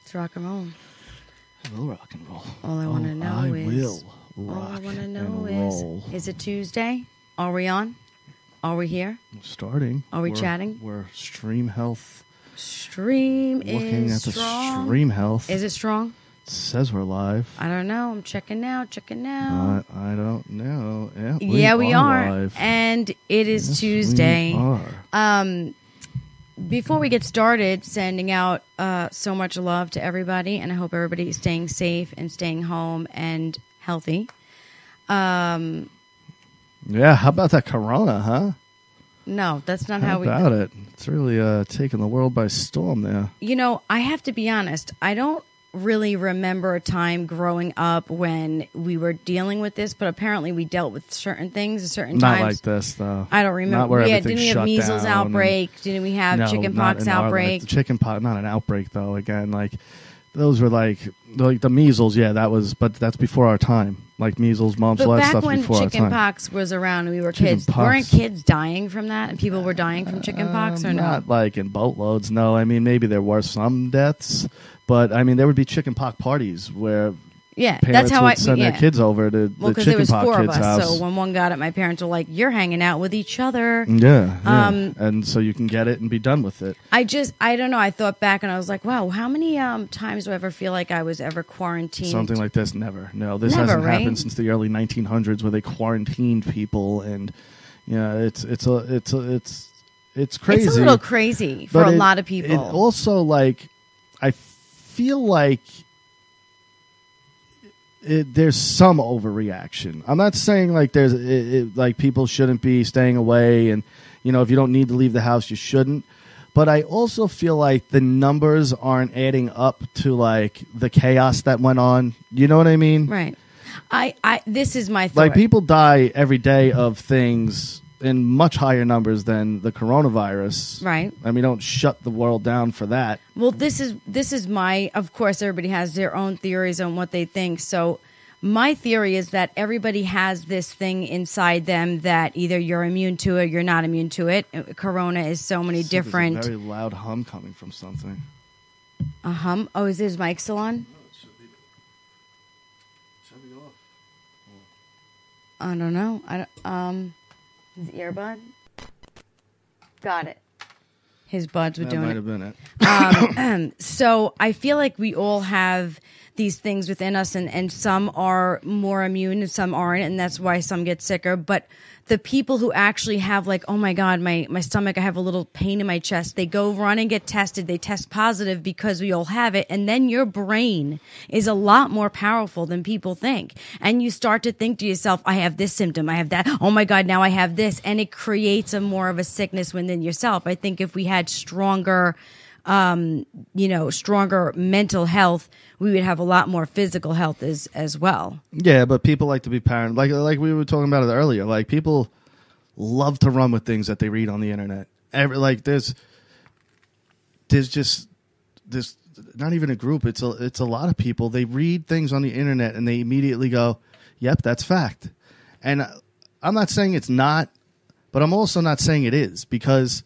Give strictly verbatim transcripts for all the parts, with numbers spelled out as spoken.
Let's rock and roll. I will rock and roll. All I want to know I is... will All rock I want to and know is... roll. Is it Tuesday? Are we on? Are we here? We're starting. Are we we're, chatting? We're Stream Health. Stream Looking is at the strong. Stream Health. Is it strong? It says we're live. I don't know. I'm checking now. Checking now. Uh, I don't know. Yeah, we yeah, we are, are. live. And it is Yes, Tuesday. We are. Um, before we get started, sending out uh, so much love to everybody, and I hope everybody is staying safe and staying home and healthy. Um, Yeah, how about that Corona, huh? no, that's not How, how, we. about it? It's really uh, taking the world by storm there. You know, I have to be honest. I don't really remember a time growing up when we were dealing with this, but apparently we dealt with certain things at certain Not times. like this, though. I don't remember. Not where yeah, everything's didn't we have shut measles down and- outbreak? Didn't we have No, chicken not pox in our life. outbreak? The chicken pox, not an outbreak though. Again, like those were like like the measles. Yeah, that was, but that's before our time. Like measles, mumps, But all that back stuff when before our chicken time. pox was around and we were Chicken kids, pox. weren't kids dying from that? And people were dying from chicken pox, or Um, no? Not like in boatloads. No, I mean maybe there were some deaths, but I mean there would be chicken pox parties where Yeah, parents that's how would I send yeah. their kids over to well, the because there chicken was pox four of kids' us. house. So when one got it, my parents were like, "You're hanging out with each other." Yeah, yeah. Um, and so you can get it and be done with it. I just, I don't know. I thought back and I was like, "Wow, how many um, times do I ever feel like I was ever quarantined?" Something like this, never. No, this Never, hasn't right? happened since the early nineteen hundreds, where they quarantined people, and yeah, it's it's a it's a, it's it's crazy. It's a little crazy for But a it- lot of people. It also, like, I feel like it, there's some overreaction. I'm not saying like there's it, it, like people shouldn't be staying away, and you know if you don't need to leave the house, you shouldn't. But I also feel like the numbers aren't adding up to like the chaos that went on. You know what I mean? right. I, I, this is my thought. Like people die every day of things in much higher numbers than the coronavirus. Right. And we don't shut the world down for that. Well, this is this is my. Of course, everybody has their own theories on what they think. So, my theory is that everybody has this thing inside them that either you're immune to it, or you're not immune to it. Corona is so many So there's different. A very loud hum coming from something. A hum. Oh, is his mic still on? No, it should be. Should be off. I don't know. I don't, um, his earbud. Got it. His buds were That doing might it. have been it. Um, so I feel like we all have these things within us, and, and some are more immune and some aren't, and that's why some get sicker. But the people who actually have like, oh my God, my, my stomach, I have a little pain in my chest, they go run and get tested. They test positive because we all have it. And then your brain is a lot more powerful than people think. And you start to think to yourself, I have this symptom, I have that. Oh my God, now I have this. And it creates a more of a sickness within yourself. I think if we had stronger um, you know, stronger mental health, we would have a lot more physical health as as well. Yeah, but people like to be paranoid. Like like we were talking about it earlier. Like people love to run with things that they read on the internet. Every, like there's there's just there's not even a group. It's a it's a lot of people. They read things on the internet and they immediately go, "Yep, that's fact." And I'm not saying it's not, but I'm also not saying it is, because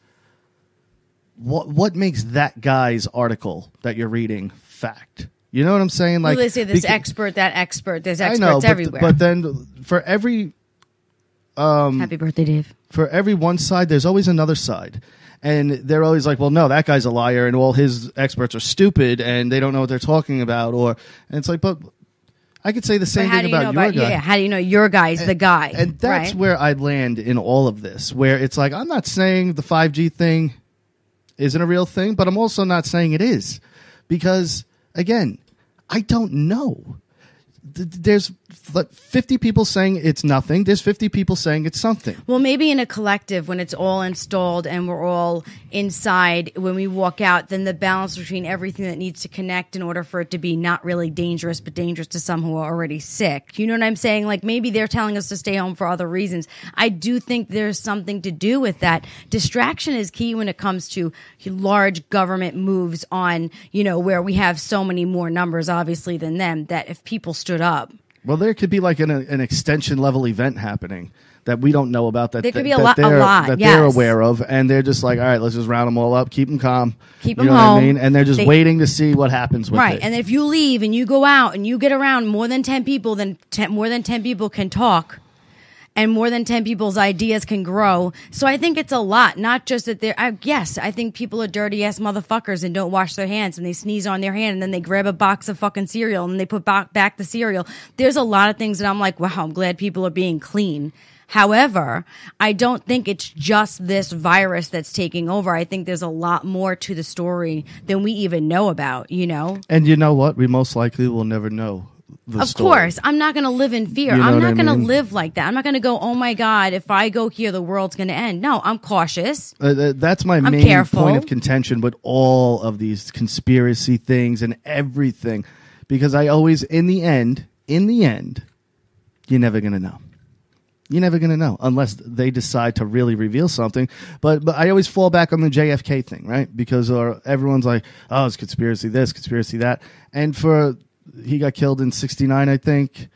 what what makes that guy's article that you're reading fact? You know what I'm saying? Like Well, they say this beca- expert, that expert. There's I experts know, but, everywhere. but then for every Happy birthday, Dave. for every one side, there's always another side. And they're always like, well, no, that guy's a liar and all his experts are stupid and they don't know what they're talking about. Or and it's like, but I could say the But same how thing do you know about your about guy. yeah? How do you know your guy's the guy? And that's right? where I land in all of this, where it's like, I'm not saying the five G thing isn't a real thing, but I'm also not saying it is. Because, again, I don't know. Th- There's fifty people saying it's nothing. There's fifty people saying it's something. Well, maybe in a collective, when it's all installed and we're all inside, when we walk out, then the balance between everything that needs to connect in order for it to be not really dangerous, but dangerous to some who are already sick. You know what I'm saying? Like maybe they're telling us to stay home for other reasons. I do think there's something to do with that. Distraction is key when it comes to large government moves on, you know, where we have so many more numbers, obviously, than them, that if people stood up. Well, there could be like an, an extension level event happening. that we don't know about that, There could that, be a that lot- a they're, lot, that they're yes. aware of, and they're just like, all right, let's just round them all up, keep them calm, Keep you 'em know what I home. mean? And they're just They- waiting to see what happens with Right. it. And if you leave and you go out and you get around more than ten people, then ten, more than ten people can talk. And more than ten people's ideas can grow. So I think it's a lot, not just that they're, I, yes, I think people are dirty ass motherfuckers and don't wash their hands and they sneeze on their hand and then they grab a box of fucking cereal and they put back, back the cereal. There's a lot of things that I'm like, wow, I'm glad people are being clean. However, I don't think it's just this virus that's taking over. I think there's a lot more to the story than we even know about, you know? And you know what? We most likely will never know. The Of story. course, I'm not going to live in fear. You know I'm what not I going to mean? live like that. I'm not going to go, oh my God, if I go here, the world's going to end. No, I'm cautious. Uh, th- that's my I'm main careful. point of contention with all of these conspiracy things and everything, because I always, in the end, in the end, you're never going to know. You're never going to know unless they decide to really reveal something. But but I always fall back on the J F K thing, right? Because uh, everyone's like, oh, it's conspiracy this, conspiracy that. And for, he got killed in sixty-nine, I think,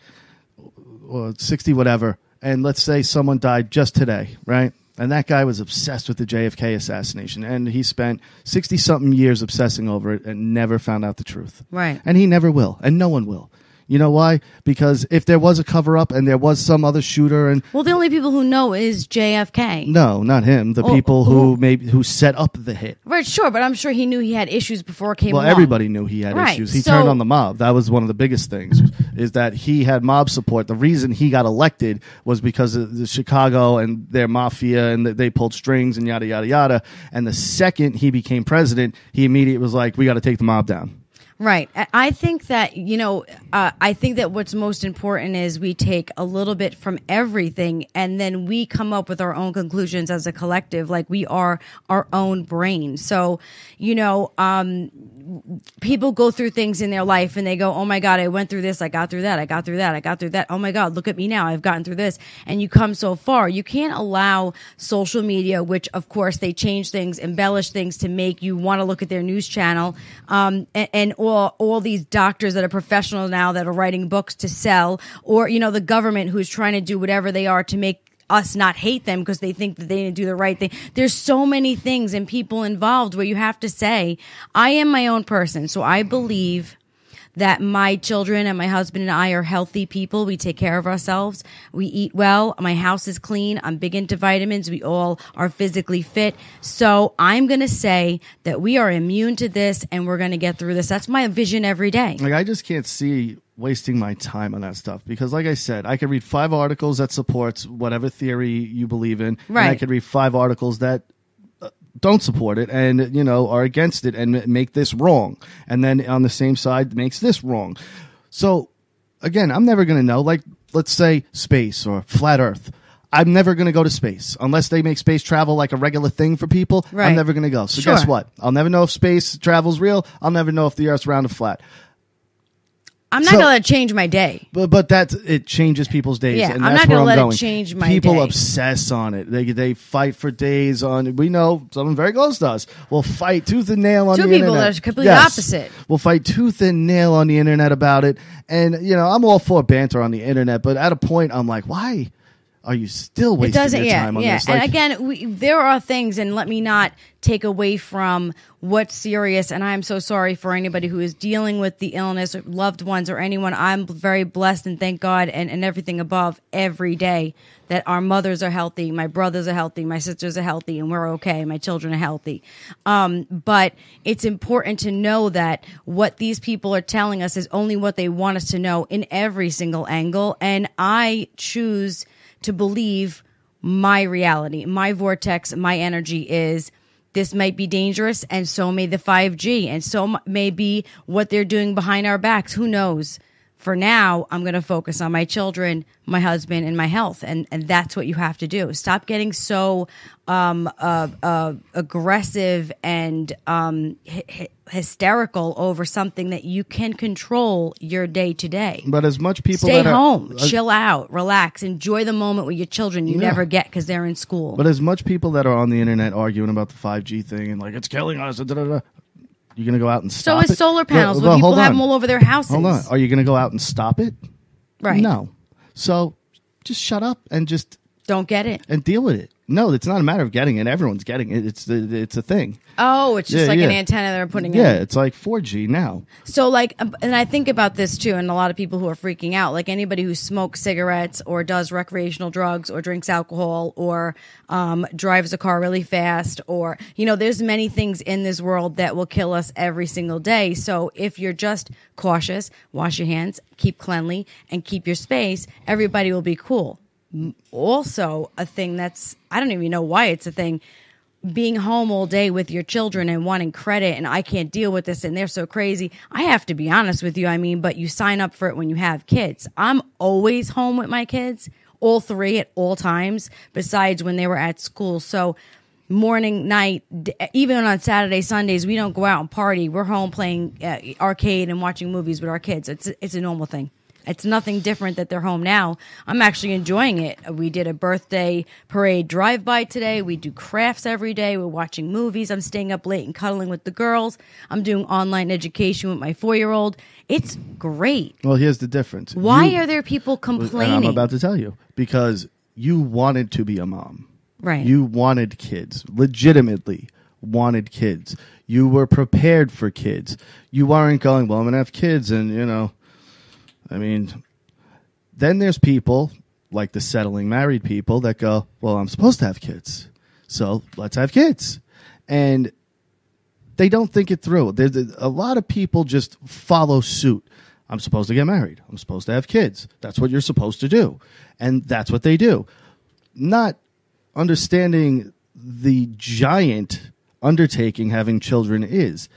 or sixty, whatever. And let's say someone died just today, right? And that guy was obsessed with the J F K assassination. And he spent sixty-something years obsessing over it and never found out the truth. Right. And he never will. And no one will. You know why? Because if there was a cover-up and there was some other shooter and... Well, the only people who know is J F K. No, not him. The Oh, people who who- maybe who set up the hit. Right, sure, but I'm sure he knew he had issues before it came Well, along. everybody knew he had Right, issues. He so- turned on the mob. That was one of the biggest things, is that he had mob support. The reason he got elected was because of the Chicago and their mafia, and that they pulled strings and yada, yada, yada. And the second he became president, he immediately was like, we got to take the mob down. Right. I- I think that, you know, uh, I think that what's most important is we take a little bit from everything and then we come up with our own conclusions as a collective. Like we are our own brain. So, you know, um, people go through things in their life and they go, oh my God, I went through this. I got through that. I got through that. I got through that. Oh my God, look at me now. I've gotten through this. And you come so far. You can't allow social media, which of course they change things, embellish things to make you want to look at their news channel. Um, and, and all, all these doctors that are professional now that are writing books to sell, or, you know, the government who's trying to do whatever they are to make us not hate them because they think that they didn't do the right thing. There's so many things and people involved where you have to say, I am my own person. So I believe that my children and my husband and I are healthy people. We take care of ourselves. We eat well. My house is clean. I'm big into vitamins. We all are physically fit. So I'm going to say that we are immune to this and we're going to get through this. That's my vision every day. Like, I just can't see wasting my time on that stuff because, like I said, I could read five articles that supports whatever theory you believe in, Right. and I could read five articles that uh, don't support it and, you know, are against it and make this wrong, and then on the same side makes this wrong. So again, I'm never going to know. Like, let's say space or flat Earth. I'm never going to go to space unless they make space travel like a regular thing for people. Right. I'm never going to go. So Sure. guess what? I'll never know if space travel's real. I'll never know if the Earth's round or flat. I'm not So- going to let it change my day. But but that it changes people's days. Yeah, and I'm that's not where gonna I'm let it going. change my People day. obsess on it. They they fight for days on it. We know someone very close to us will fight tooth and nail on Two the people internet. that are completely Yes. opposite. Will fight tooth and nail on the internet about it. And you know, I'm all for banter on the internet, but at a point I'm like, why are you still It wasting doesn't, your yeah, time on yeah. this? And Like, again, we, there are things, and let me not take away from what's serious. And I'm so sorry for anybody who is dealing with the illness, or loved ones, or anyone. I'm very blessed and thank God and, and everything above every day that our mothers are healthy, my brothers are healthy, my sisters are healthy, and we're okay. My children are healthy. Um, but it's important to know that what these people are telling us is only what they want us to know in every single angle. And I choose to believe my reality, my vortex, my energy is this might be dangerous, and so may the five G, and so m- may be what they're doing behind our backs. Who knows? For now, I'm going to focus on my children, my husband, and my health, and, and that's what you have to do. Stop getting so um, uh, uh, aggressive and um, hy- hy- hysterical over something that you can control your day to day. but as much people Stay that are, home, as- chill out, relax, enjoy the moment with your children you Yeah. never get because they're in school. But as much people that are on the internet arguing about the five G thing and like it's killing us, da, da, da, you're going to go out and so stop is it? solar panels. Well, where well, people hold have on. them all over their houses. Hold on. Are you going to go out and stop it? Right. No. So just shut up and just Don't get it. And deal with it. No, it's not a matter of getting it. Everyone's getting it. It's it's a thing. Oh, it's just Yeah, like yeah. an antenna they're putting Yeah, in. it's like four G now. So, like, um, and I think about this too, and a lot of people who are freaking out, like anybody who smokes cigarettes or does recreational drugs or drinks alcohol or um, drives a car really fast, or, you know, there's many things in this world that will kill us every single day. So if you're just cautious, wash your hands, keep cleanly, and keep your space, everybody will be cool. Also, a thing that's, I don't even know why it's a thing, being home all day with your children and wanting credit, and I can't deal with this and they're so crazy. I have to be honest with you, I mean, but you sign up for it when you have kids. I'm always home with my kids, all three at all times, besides when they were at school. So morning, night, d- even on Saturday, Sundays, we don't go out and party. We're home playing uh, arcade and watching movies with our kids. It's it's a normal thing. It's nothing different that they're home now. I'm actually enjoying it. We did a birthday parade drive-by today. We do crafts every day. We're watching movies. I'm staying up late and cuddling with the girls. I'm doing online education with my four-year-old. It's great. Well, here's the difference. Why You- are there people complaining? And I'm about to tell you. Because you wanted to be a mom. Right. You wanted kids. Legitimately wanted kids. You were prepared for kids. You weren't going, well, I'm going to have kids and, you know, I mean, then there's people like the settling married people that go, well, I'm supposed to have kids, so let's have kids. And they don't think it through. There's a, a lot of people just follow suit. I'm supposed to get married. I'm supposed to have kids. That's what you're supposed to do. And that's what they do. Not understanding the giant undertaking having children is.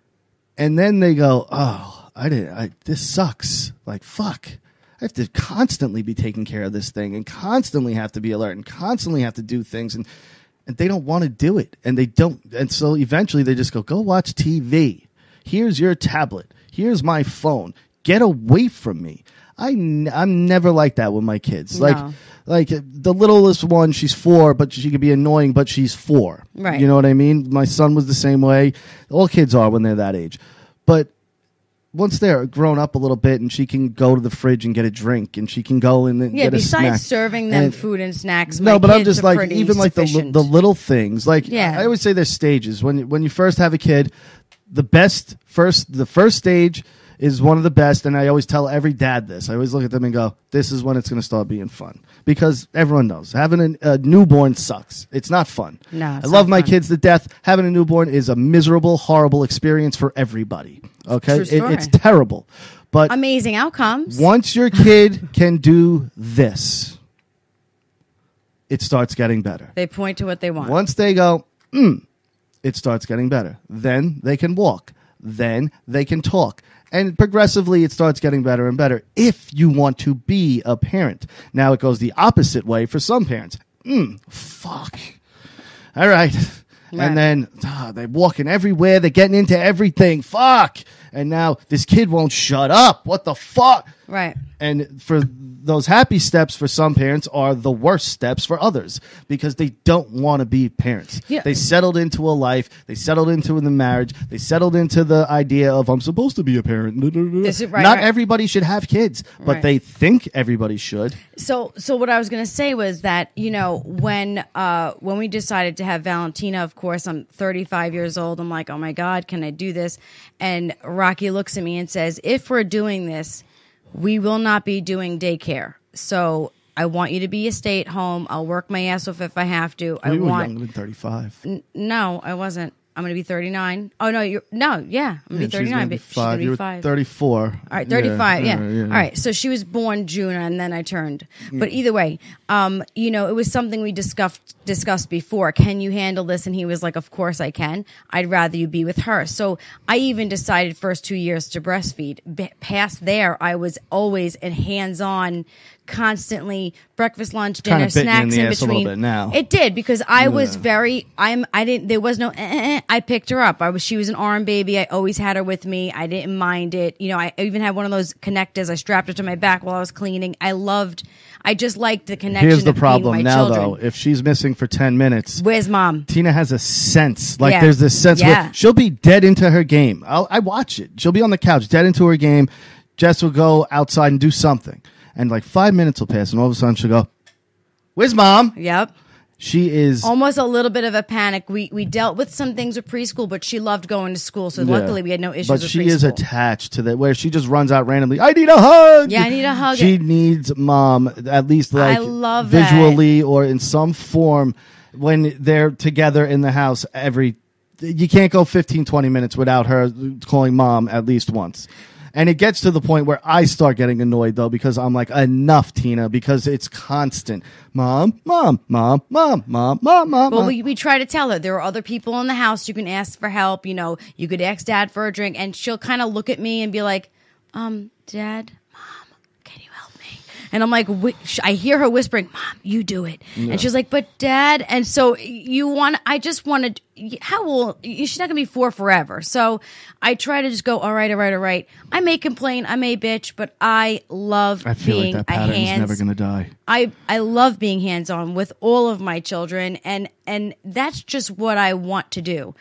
And then they go, oh, I didn't. I, this sucks. Like, fuck. I have to constantly be taking care of this thing and constantly have to be alert and constantly have to do things. And, and they don't want to do it. And they don't. And so eventually they just go, go watch T V. Here's your tablet. Here's my phone. Get away from me. I n- I'm never like that with my kids. No. Like, like the littlest one, she's four, but she could be annoying, but she's four. Right. You know what I mean? My son was the same way. All kids are when they're that age. But once they're grown up a little bit and she can go to the fridge and get a drink and she can go and then yeah, get a snack. besides serving them And- food and snacks, no, my but I'm kids just are like, pretty even like the li- sufficient. the little things. Like, Yeah. I always say there's stages. When you- when you first have a kid, the best first the first stage is one of the best, and I always tell every dad this. I always look at them and go, this is when it's going to start being fun. Because everyone knows, having a, a newborn sucks. It's not fun. No, I it's love not my fun. kids to death. Having a newborn is a miserable, horrible experience for everybody. Okay? True It- story. it's terrible. But Amazing outcomes. once your kid can do this, it starts getting better. They point to what they want. Once they go, mm, it starts getting better. Then they can walk. Then they can talk. And progressively, it starts getting better and better if you want to be a parent. Now, it goes the opposite way for some parents. Mm, fuck. All right. Right. And then ah, they're walking everywhere. They're getting into everything. Fuck. And now this kid won't shut up. What the fuck? Right. And for those happy steps for some parents are the worst steps for others because they don't want to be parents. Yeah. They settled into a life. They settled into the marriage. They settled into the idea of I'm supposed to be a parent. This is- right, Not right. everybody should have kids, but Right. they think everybody should. So, so what I was going to say was that, you know, when uh, when we decided to have Valentina, of course, I'm thirty-five years old. I'm like, oh my God, can I do this? And Rocky looks at me and says, if we're doing this, we will not be doing daycare. So I want you to be a stay at home. I'll work my ass off if I have to. I We were want. younger than thirty-five. N- no, I wasn't. I'm going to be thirty-nine. Oh no, you're no, yeah, I'm going to Yeah, be she's thirty-nine. gonna be But she's five. going to You be were five. thirty-four. All right, thirty-five, yeah. yeah. All right, so she was born June, and then I turned. But either way, um, you know, it was something we discussed discussed before. Can you handle this? And he was like, "Of course I can. I'd rather you be with her." So I even decided first two years to breastfeed. B- past there, I was always in hands-on, constantly breakfast, lunch, dinner, Kinda bit you in snacks the in ass a little between. bit now. It did because I was very. I'm. I didn't. There was no. Eh, eh, eh. I picked her up. I was. She was an arm baby. I always had her with me. I didn't mind it. You know. I even had one of those connectors. I strapped it to my back while I was cleaning. I loved. I just liked the connection. Here's the of being problem my now, children. though. If she's missing for ten minutes, Where's mom? Tina has a sense. Like Yeah. there's this sense Yeah. where she'll be dead into her game. I'll, I watch it. She'll be on the couch, dead into her game. Jess will go outside and do something. And like five minutes will pass, and all of a sudden she'll go, Where's mom? Yep. She is almost a little bit of a panic. We we dealt with some things with preschool, but she loved going to school, so Yeah. luckily we had no issues But with she preschool. is attached to that, where she just runs out randomly. I need a hug. Yeah, I need a hug. She needs mom, at least like I love that. visually or in some form when they're together in the house. Every you can't go fifteen, twenty minutes without her calling mom at least once. And it gets to the point where I start getting annoyed, though, because I'm like, enough, Tina, because it's constant. Mom, mom, mom, mom, mom, mom, mom. Well, mom. we, we try to tell her there are other people in the house. You can ask for help. You know, you could ask dad for a drink, and she'll kind of look at me and be like, um, dad, mom, can you help me? And I'm like, whi- I hear her whispering, mom, you do it. Yeah. And she's like, but dad. And so you want, I just wanted, how old, she's not going to be four forever. So I try to just go, all right, all right, all right. I may complain, I may bitch, but I love I feel being like that a pattern's hands. never going to die. I, I love being hands-on with all of my children, and and that's just what I want to do.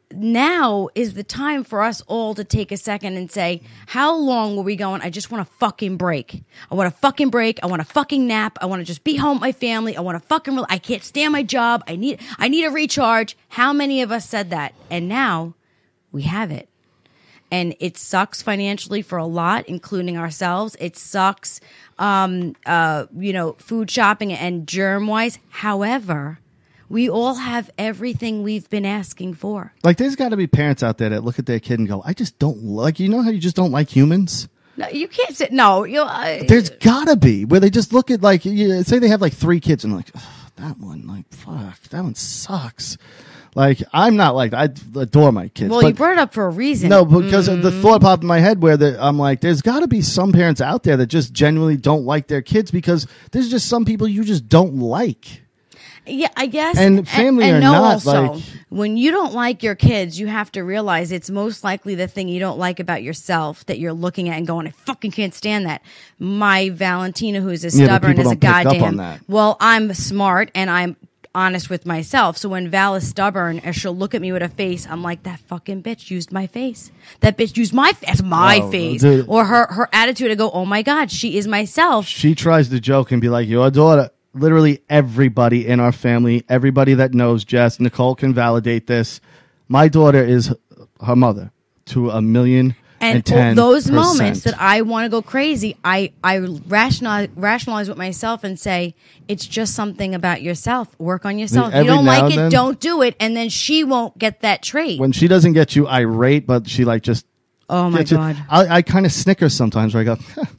Now is the time for us all to take a second and say, how long were we going? I just want to fucking break. I want to fucking break. I want to fucking nap. I want to just be home with my family. I want to fucking, re- I can't stand my job. I need, I need a recharge. How many of us said that? And now we have it. And it sucks financially for a lot, including ourselves. It sucks, um, uh, you know, food shopping and germ-wise. However, we all have everything we've been asking for. Like, there's got to be parents out there that look at their kid and go, I just don't like, you know how you just don't like humans? No, you can't say, no. You, uh, There's got to be, where they just look at, like, you, say they have like three kids and like, that one, like, fuck, that one sucks. Like, I'm not like that. I adore my kids. well, but you brought it up for a reason. No, because Mm. the thought popped in my head where the, I'm like, there's got to be some parents out there that just genuinely don't like their kids because there's just some people you just don't like. Yeah, I guess. And family and, are and no, not, also, like- when you don't like your kids, you have to realize it's most likely the thing you don't like about yourself that you're looking at and going, I fucking can't stand that. My Valentina, who's as Yeah, but stubborn people as a don't pick up on goddamn. that. Well, I'm smart and I'm honest with myself. So when Val is stubborn and she'll look at me with a face, I'm like, that fucking bitch used my face. That bitch used my face. That's my Oh, face. dude. Or her, her attitude, I go, oh my God, she is myself. She tries to joke and be like, your daughter, literally everybody in our family, everybody that knows Jess, Nicole can validate this. My daughter is her mother to a million and, And ten those percent. moments that I want to go crazy, I, I rationalize, rationalize with myself and say, it's just something about yourself. Work on yourself. If you Every don't now like and it, then- don't do it. And then she won't get that trait. When she doesn't get you irate, but she like just oh my gets you- God. I, I kind of snicker sometimes where I go,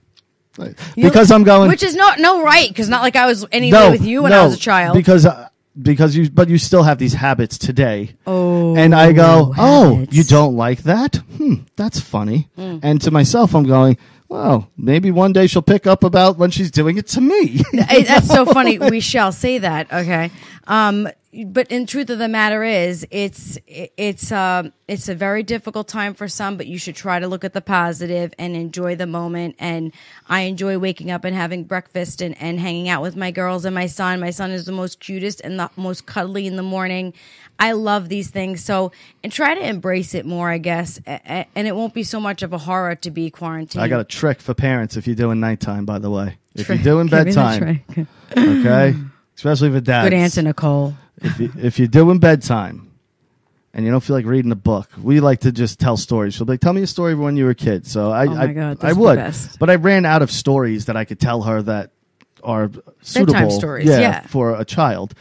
like, You- because I'm going, Which is not, no right, because not like I was any no, way with you when no, I was a child. Because, uh, because you, but you still have these habits today. oh, And I go, oh, habits. you don't like that? Hmm, that's funny. Mm. And to myself, I'm going, well, maybe one day she'll pick up about when she's doing it to me. Hey, that's so funny. We shall say that. Okay. Um, but in truth of the matter is, it's it's uh, it's a very difficult time for some. But you should try to look at the positive and enjoy the moment. And I enjoy waking up and having breakfast and, and hanging out with my girls and my son. My son is the most cutest and the most cuddly in the morning. I love these things. So and try to embrace it more, I guess. A- a- And it won't be so much of a horror to be quarantined. I got a trick for parents if you're doing nighttime, by the way. If Trick. you're doing Give me the bedtime, trick. okay? Especially for dads. Good answer, Nicole. If, you, if you're doing bedtime and you don't feel like reading a book, we like to just tell stories. She'll be like, tell me a story of when you were a kid. So I, Oh my I, God, I those are the would. best. But I ran out of stories that I could tell her that are suitable stories, yeah. for a child.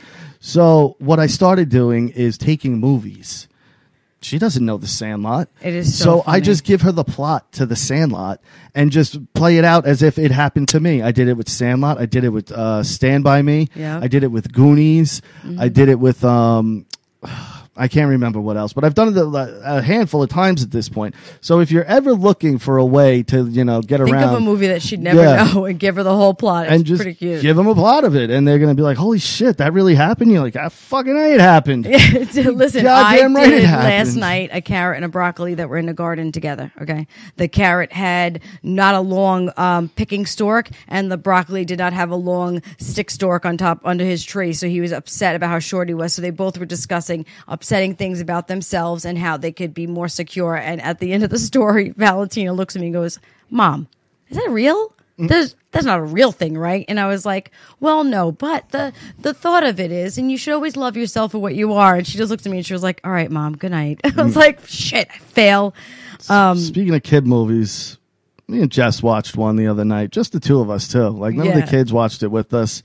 So what I started doing is taking movies. She doesn't know The Sandlot. It is so I funny. just give her the plot to The Sandlot and just play it out as if it happened to me. I did it with Sandlot. I did it with uh, Stand By Me. Yeah. I did it with Goonies. Mm-hmm. I did it with... Um, I can't remember what else, but I've done it a, a handful of times at this point. So if you're ever looking for a way to, you know, get Think around... of a movie that she'd never Yeah. know and give her the whole plot. It's and just pretty cute. give them a plot of it, and they're going to be like, holy shit, that really happened? You're like, ah, fucking A, it happened. Listen, Goddamn I right it did happened. last night a carrot and a broccoli that were in the garden together. Okay, the carrot had not a long um, picking stalk, and the broccoli did not have a long stick stalk on top under his tree. So he was upset about how short he was. So they both were discussing upsetting things about themselves and how they could be more secure. And at the end of the story, Valentina looks at me and goes, "Mom, is that real?" there's that's not a real thing, right? And I was like, well, no, but the the thought of it is, and you should always love yourself for what you are. And she just looked at me and she was like, all right, Mom, good night. I was like, shit, I fail. Um, Speaking of kid movies, me and Jess watched one the other night, just the two of us too. Like none Yeah. of the kids watched it with us.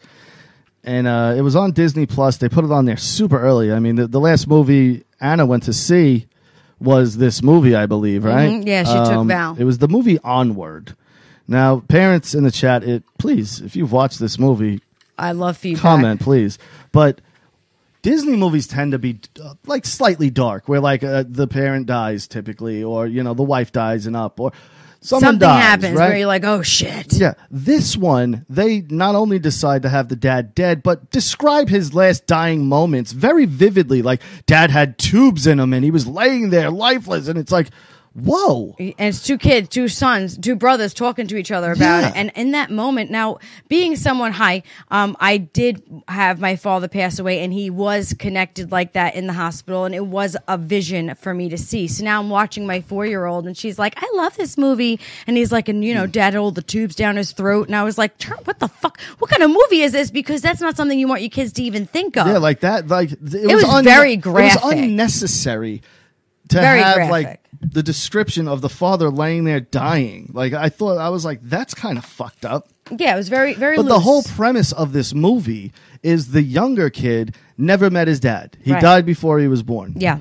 And uh, it was on Disney Plus. They put it on there super early. I mean, the, the last movie Anna went to see was this movie, I believe, right? Mhm. Yeah, she took Val. It was the movie Onward. Now, parents in the chat, it please, if you've watched this movie, I love feedback. comment, please. But Disney movies tend to be uh, like slightly dark, where like uh, the parent dies typically, or you know the wife dies and up, or someone Something dies, happens right? where you're like, oh shit. Yeah, this one, they not only decide to have the dad dead, but describe his last dying moments very vividly. Like, dad had tubes in him and he was laying there lifeless. And it's like, whoa. And it's two kids, two sons, two brothers talking to each other about Yeah. it. And in that moment, now being someone high, um, I did have my father pass away, and he was connected like that in the hospital, and it was a vision for me to see. So now I'm watching my four year old, and she's like, "I love this movie," and he's like, "And you know, Dad had all the tubes down his throat," and I was like, "Turn- "What the fuck? What kind of movie is this?" Because that's not something you want your kids to even think of. Yeah, like that. Like it, was was, very It graphic. was unnecessary to Very have graphic. like the description of the father laying there dying. Like I thought, I was like, that's kind of fucked up. Yeah, it was very, very. But the loose. whole premise of this movie is the younger kid never met his dad. He Right. died before he was born. Yeah.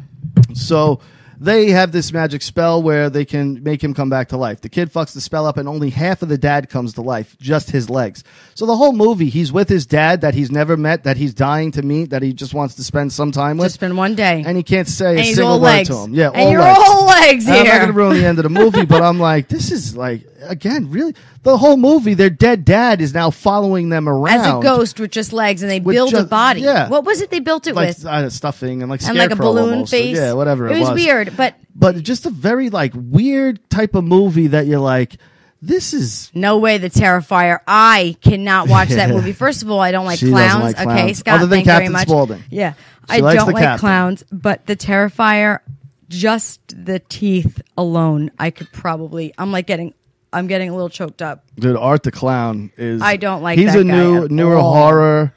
So they have this magic spell where they can make him come back to life. The kid fucks the spell up and only half of the dad comes to life, just his legs. So the whole movie, he's with his dad that he's never met, that he's dying to meet, that he just wants to spend some time with. Just been one day. And he can't say And a he's single all word legs. to him. Yeah, And all you're legs. all legs And I'm not here. going to ruin the end of the movie, but I'm like, this is like, again, really, the whole movie, their dead dad is now following them around. As a ghost with just legs, and they With build a just- body. yeah. What was it they built it Like with? uh, stuffing and like And like a scarecrow balloon almost. face. Yeah, whatever it, It was weird, but But just a very like weird type of movie that you're like, this is no way. The Terrifier. I cannot watch that movie. First of all, I don't like She doesn't clowns. like Okay, clowns. Scott. Other than thank you Captain very much. Spaulding. Yeah, She I likes don't the like captain. clowns, but the Terrifier, just the teeth alone, I could probably. I'm like getting. I'm getting a little choked up. dude. Art the Clown is. I don't like He's that a guy new at newer all. horror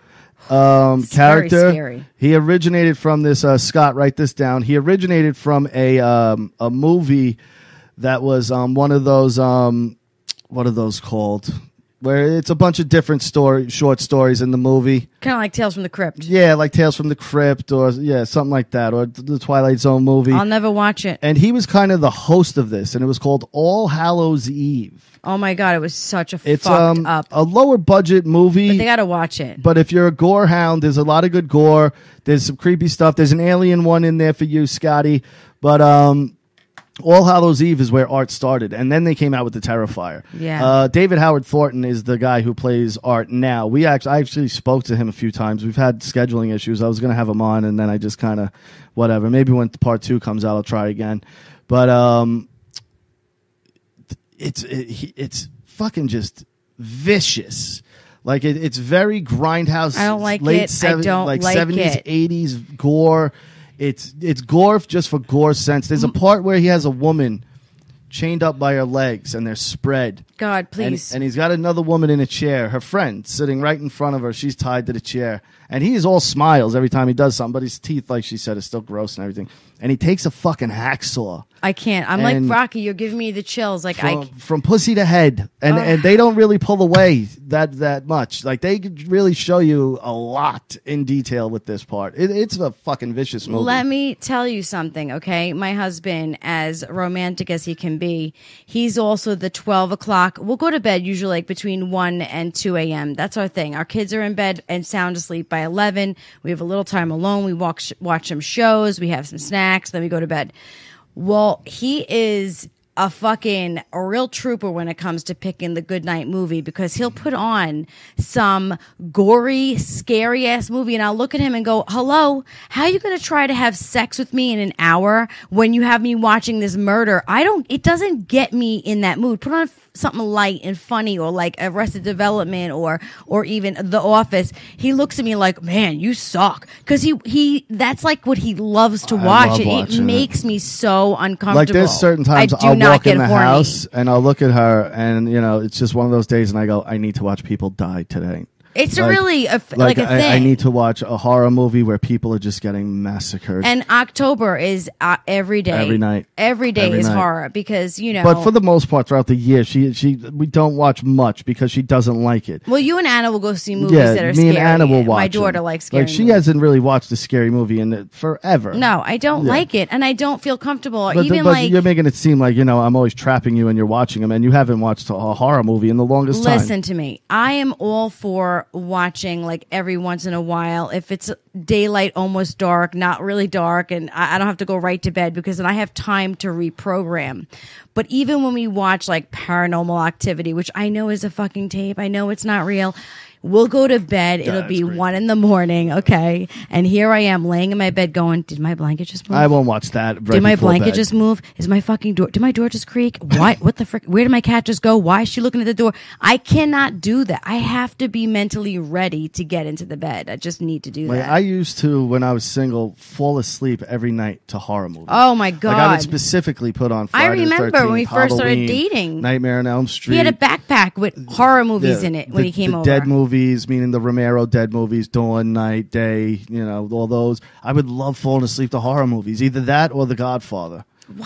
um, It's very character. scary. He originated from this. Uh, Scott, write this down. He originated from a um, a movie that was um, one of those. Um, what are those called? Where it's a bunch of different story, short stories in the movie. Kind of like Tales from the Crypt. Yeah, like Tales from the Crypt, or yeah, something like that, or the Twilight Zone movie. I'll never watch it. And he was kind of the host of this, and it was called All Hallows Eve. Oh my god, it was such a It's fucked um, up. a lower budget movie. But they got to watch it. But if you're a gore hound, there's a lot of good gore. There's some creepy stuff. There's an alien one in there for you, Scotty. But um, All Hallows Eve is where Art started, and then they came out with the Terrifier. Yeah. Uh, David Howard Thornton is the guy who plays Art now. We actually, I actually spoke to him a few times. We've had scheduling issues. I was going to have him on, and then I just kind of whatever. Maybe when part two comes out, I'll try again. But um, it's it, it's fucking just vicious. Like it, it's very grindhouse. I don't like late it. I seven- don't like like seventies, it. eighties gore. It's it's gore just for gore's sense. There's a part where he has a woman chained up by her legs and they're spread. God, And, please. and he's got another woman in a chair, her friend, sitting right in front of her. She's tied to the chair. And he is all smiles every time he does something, but his teeth, like she said, is still gross and everything. And he takes a fucking hacksaw I can't. I'm and- like Rocky. You're giving me the chills. Like from, I. from pussy to head. And Ugh. and they don't really pull away that, that much. Like, they could really show you a lot in detail with this part. It, it's a fucking vicious movie. Let me tell you something, okay? My husband, as romantic as he can be, he's also the twelve o'clock. We'll go to bed usually like between one and two a.m. That's our thing. Our kids are in bed and sound asleep by eleven. We have a little time alone. We watch, watch some shows. We have some snacks. Then we go to bed. Well, he is a fucking a real trooper when it comes to picking the good night movie, because he'll put on some gory, scary ass movie, and I'll look at him and go, hello, how are you going to try to have sex with me in an hour when you have me watching this murder? I don't, it doesn't get me in that mood. Put on something light and funny, or like Arrested Development, or or even The Office. He looks at me like, man, you suck, because he he that's like what he loves to I watch. love It, it watching it. makes me so uncomfortable. Like, there's certain times I do I'll not not walk get in the horny. house and I'll look at her, and you know, it's just one of those days, and I go, I need to watch people die today. It's Like- really a, f- Like, like a I, thing. I need to watch a horror movie where people are just getting massacred. And October is uh, every day. Every night. Every day Every is night. horror because, you know. But for the most part, throughout the year, she she we don't watch much because she doesn't like it. well, you and Anna will go see movies yeah, that are me scary. and Anna will watch. My daughter them. likes scary Like she movies. hasn't really watched a scary movie in it forever. No, I don't Yeah. like it. And I don't feel comfortable. Or But, even but like. you're making it seem like, you know, I'm always trapping you and you're watching them, and you haven't watched a, a horror movie in the longest time. Listen to me. I am all for watching like every once in a while. If it's daylight, almost dark, not really dark, and I, I don't have to go right to bed because then I have time to reprogram. But even when we watch like Paranormal Activity, which I know is a fucking tape, I know it's not real. We'll go to bed. It'll that's be great. one in the morning. Okay. And here I am laying in my bed going, did my blanket just move? I won't watch that. Right Did my before blanket bed. just move? Is my fucking door? Did my door just creak? Why? What the frick? Where did my cat just go? Why is she looking at the door? I cannot do that. I have to be mentally ready to get into the bed. I just need to do Like, that. I used to, when I was single, fall asleep every night to horror movies. oh my god! Like I would specifically put on I Friday the remember when we thirteenth, first started Halloween, dating. Nightmare on Elm Street. he had a backpack with horror movies Yeah, in it when the, he came the over. Dead movies, meaning the Romero Dead movies, Dawn, Night, Day, you know, all those. I would love falling asleep to horror movies, either that or The Godfather.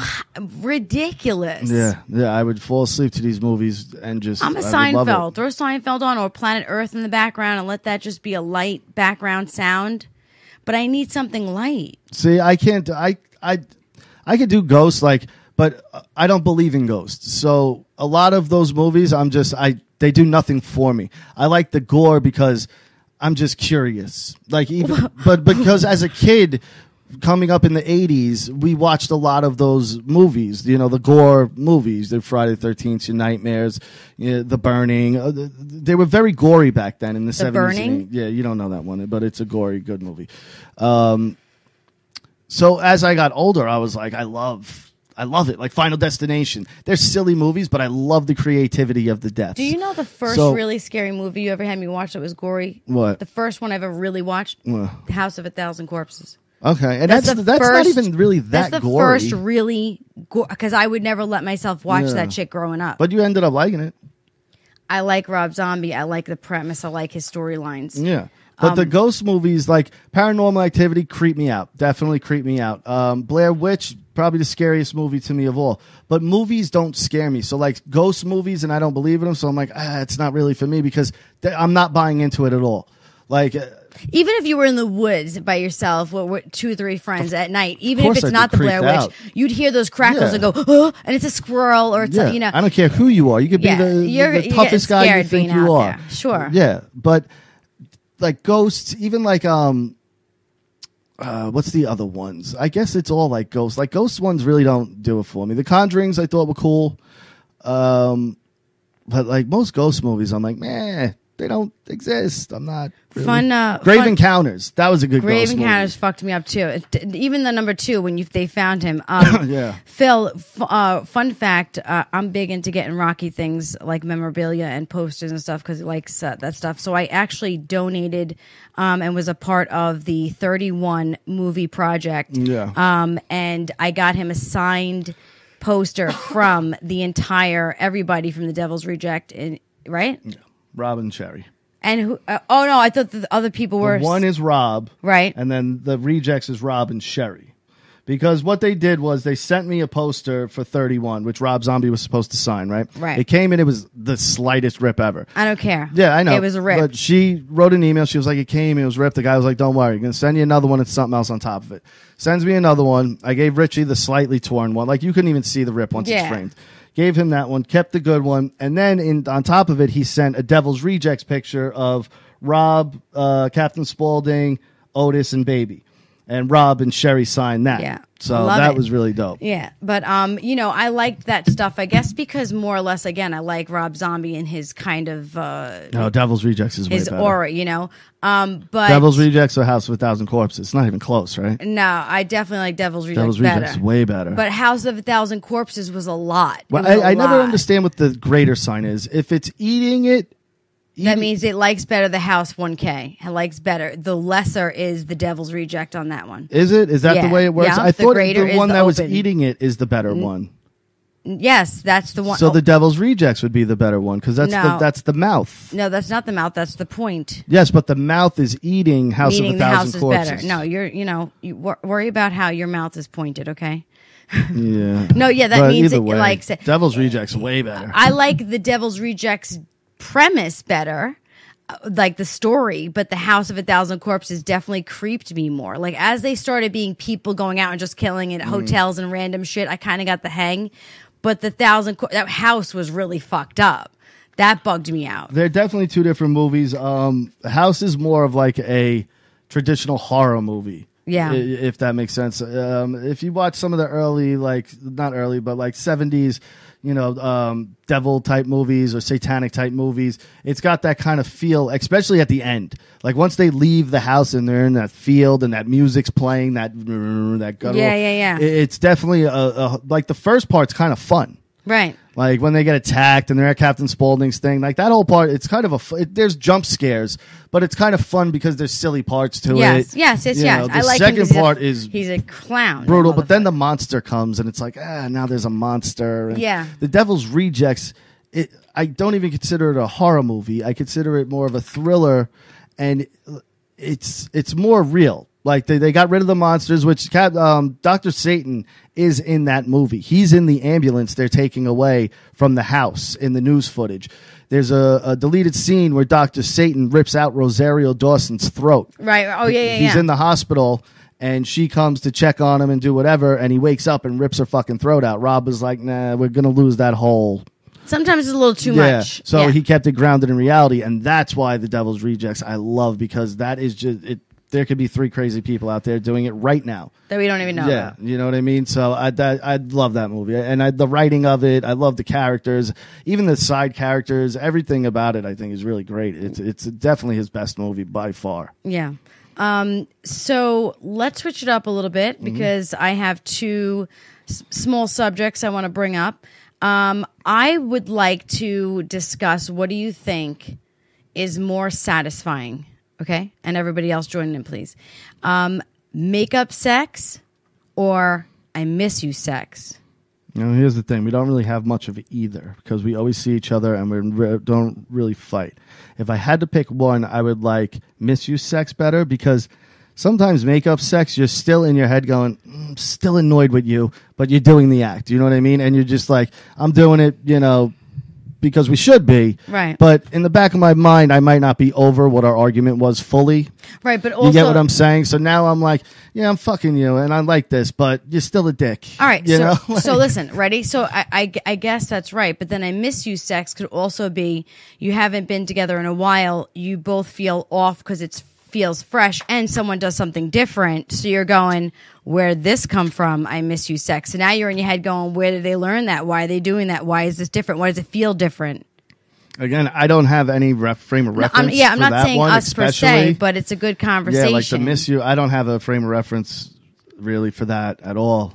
Ridiculous. Yeah, yeah, I would fall asleep to these movies and just. I'm a I would love it. Seinfeld. Throw Seinfeld on or Planet Earth in the background and let that just be a light background sound. But I need something light. See, I can't. I I I could do ghosts, like, but I don't believe in ghosts. So a lot of those movies, I'm just I they do nothing for me. I like the gore because I'm just curious. Like even, but because as a kid, coming up in the eighties, we watched a lot of those movies. You know, the gore movies, the Friday the thirteenth, your Nightmares, you know, The Burning. Uh, th- they were very gory back then in the seventies. Burning? Yeah, you don't know that one, but it's a gory, good movie. Um, so as I got older, I was like, I love. I love it. Like Final Destination. They're silly movies, but I love the creativity of the deaths. Do you know the first So- really scary movie you ever had me watch that was gory? What? The first one I ever really watched? What? The House of a Thousand Corpses. Okay, and that's the that's, first- not even really that That's the gory. first really because I would never let myself watch Yeah. that shit growing up. But you ended up liking it. I like Rob Zombie. I like the premise. I like his storylines. Yeah. But Um, the ghost movies, like Paranormal Activity, creep me out. Definitely creep me out. Um, Blair Witch, probably the scariest movie to me of all. But movies don't scare me. So, like, ghost movies, and I don't believe in them. So I'm like, ah, it's not really for me because th- I'm not buying into it at all. Like, uh, Even if you were in the woods by yourself with, with two or three friends at night, even if course it's I'd not be the Blair creeped Witch, out. you'd hear those crackles Yeah. and go, oh, and it's a squirrel or it's yeah, a, you know. I don't care who you are. You could Yeah, be the, you're- the you toughest get guy you scared think being you out are. there. Sure. Yeah, but like ghosts, even like um, uh, what's the other ones? I guess it's all like ghosts. Like ghost ones really don't do it for me. The Conjurings I thought were cool, um, but like most ghost movies, I'm like, meh, they don't exist. I'm not really. Fun, uh, Grave fun- Encounters. That was a good Grave ghost Encounters movie. fucked me up too. It- even the number two when you they found him. Um, Yeah. Phil, f- uh, fun fact: uh, I'm big into getting Rocky things like memorabilia and posters and stuff because he likes uh, that stuff. So I actually donated um, and was a part of the thirty-one movie project. Yeah. Um, and I got him a signed poster from the entire everybody from the Devil's Reject. In, right? Robin Cherry. And who? Uh, oh no, I thought the other people were The one is Rob. right. And then the rejects is Rob and Sherry. Because what they did was they sent me a poster for thirty-one, which Rob Zombie was supposed to sign, right? Right. It came in, it was the slightest rip ever. I don't care. Yeah, I know. It was a rip. But she wrote an email. She was like, it came, it was ripped. The guy was like, don't worry. I'm going to send you another one. It's something else on top of it. Sends me another one. I gave Richie the slightly torn one. Like, you couldn't even see the rip once Yeah. it's framed. Gave him that one, kept the good one. And then in on top of it, he sent a Devil's Rejects picture of Rob, uh, Captain Spaulding, Otis, and Baby. And Rob and Sherry signed that. Yeah. So Love that it. was really dope. Yeah, but um, you know, I liked that stuff. I guess because more or less, again, I like Rob Zombie and his kind of uh, No, Devil's Rejects is way his better. aura, you know. Um, but Devil's Rejects or House of a Thousand Corpses. It's not even close, right? no, I definitely like Devil's Rejects Devil's better. Rejects is way better. But House of a Thousand Corpses was a lot. It well, was a I, I never lot. understand what the greater sign is. If it's eating it, That eating- means it likes better the House one K. It likes better. The lesser is the Devil's Reject on that one. is it? Is that Yeah. the way it works? Yeah, I the thought greater the is one the that was open. eating it is the better one. Yes, that's the one. So oh, the Devil's Rejects would be the better one because that's No. the that's the mouth. no, that's not the mouth. That's the point. Yes, but the mouth is eating House Meaning of a the Thousand house is Corpses. better. No, you're you know you wor- worry about how your mouth is pointed. Okay. Yeah. No, yeah, that But means either it, way, like say- Devil's Rejects way better. I like the Devil's Rejects premise better, uh, like the story, but the House of a Thousand Corpses definitely creeped me more. Like as they started being people going out and just killing Mm. at hotels and random shit, I kind of got the hang. But the thousand Cor- that house was really fucked up. That bugged me out. They're definitely two different movies. Um, House is more of like a traditional horror movie. Yeah. i- if that makes sense. Um, if you watch some of the early, like not early, but like seventies, you know, um, devil type movies or satanic type movies, it's got that kind of feel, especially at the end. Like once they leave the house and they're in that field and that music's playing, that that guttural, Yeah, yeah, yeah. it- It's definitely a, a like the first part's kind of fun. Right. Like when they get attacked and they're at Captain Spaulding's thing, like that whole part, it's kind of a, fu- it, there's jump scares, but it's kind of fun because there's silly parts to Yes, it. yes, yes, You yes. know, the I like him second 'cause he's a- part is he's a clown. brutal, that but then motherfucker. the monster comes and it's like, ah, now there's a monster. And Yeah. The Devil's Rejects, it, I don't even consider it a horror movie. I consider it more of a thriller, and it's it's more real. Like they, they got rid of the monsters, which Cap- um, Doctor Satan is in that movie. He's in the ambulance they're taking away from the house in the news footage. There's a, a deleted scene where Doctor Satan rips out Rosario Dawson's throat. Right. Oh yeah, yeah, He's yeah. in the hospital, and she comes to check on him and do whatever, and he wakes up and rips her fucking throat out. Rob was like, nah, we're going to lose that whole... Sometimes it's a little too yeah. much. So Yeah. he kept it grounded in reality, and that's why the Devil's Rejects I love, because that is just... it. There could be three crazy people out there doing it right now. that we don't even know Yeah, about. you know what I mean. So I that, I love that movie, and I, the writing of it. I love the characters, even the side characters. Everything about it, I think, is really great. It's it's definitely his best movie by far. Yeah. Um, so let's switch it up a little bit Mm-hmm. because I have two s- small subjects I want to bring up. Um, I would like to discuss what do you think is more satisfying? Okay. And everybody else join in, please. Um, makeup sex or I miss you sex? You know, here's the thing: we don't really have much of either because we always see each other and we re- don't really fight. If I had to pick one, I would like miss you sex better because sometimes makeup sex, you're still in your head going, mm, still annoyed with you, but you're doing the act. You know what I mean? And you're just like, I'm doing it, you know, because we should be. Right. But in the back of my mind, I might not be over what our argument was fully. Right. But also, You get what I'm saying? So now I'm like, yeah, I'm fucking you, and I like this, but you're still a dick. all right. You So, know? so listen, ready? So I, I, I guess that's right. But then I miss you sex could also be you haven't been together in a while. You both feel off because it feels fresh and someone does something different. So you're going, where'd this come from? I miss you sex. So now you're in your head going, where did they learn that? Why are they doing that? Why is this different? Why does it feel different? Again, I don't have any ref- frame of No, reference. I'm, yeah, I'm for not that saying one, us per se, especially. but it's a good Yeah, conversation. like to miss you. I don't have a frame of reference really for that at all.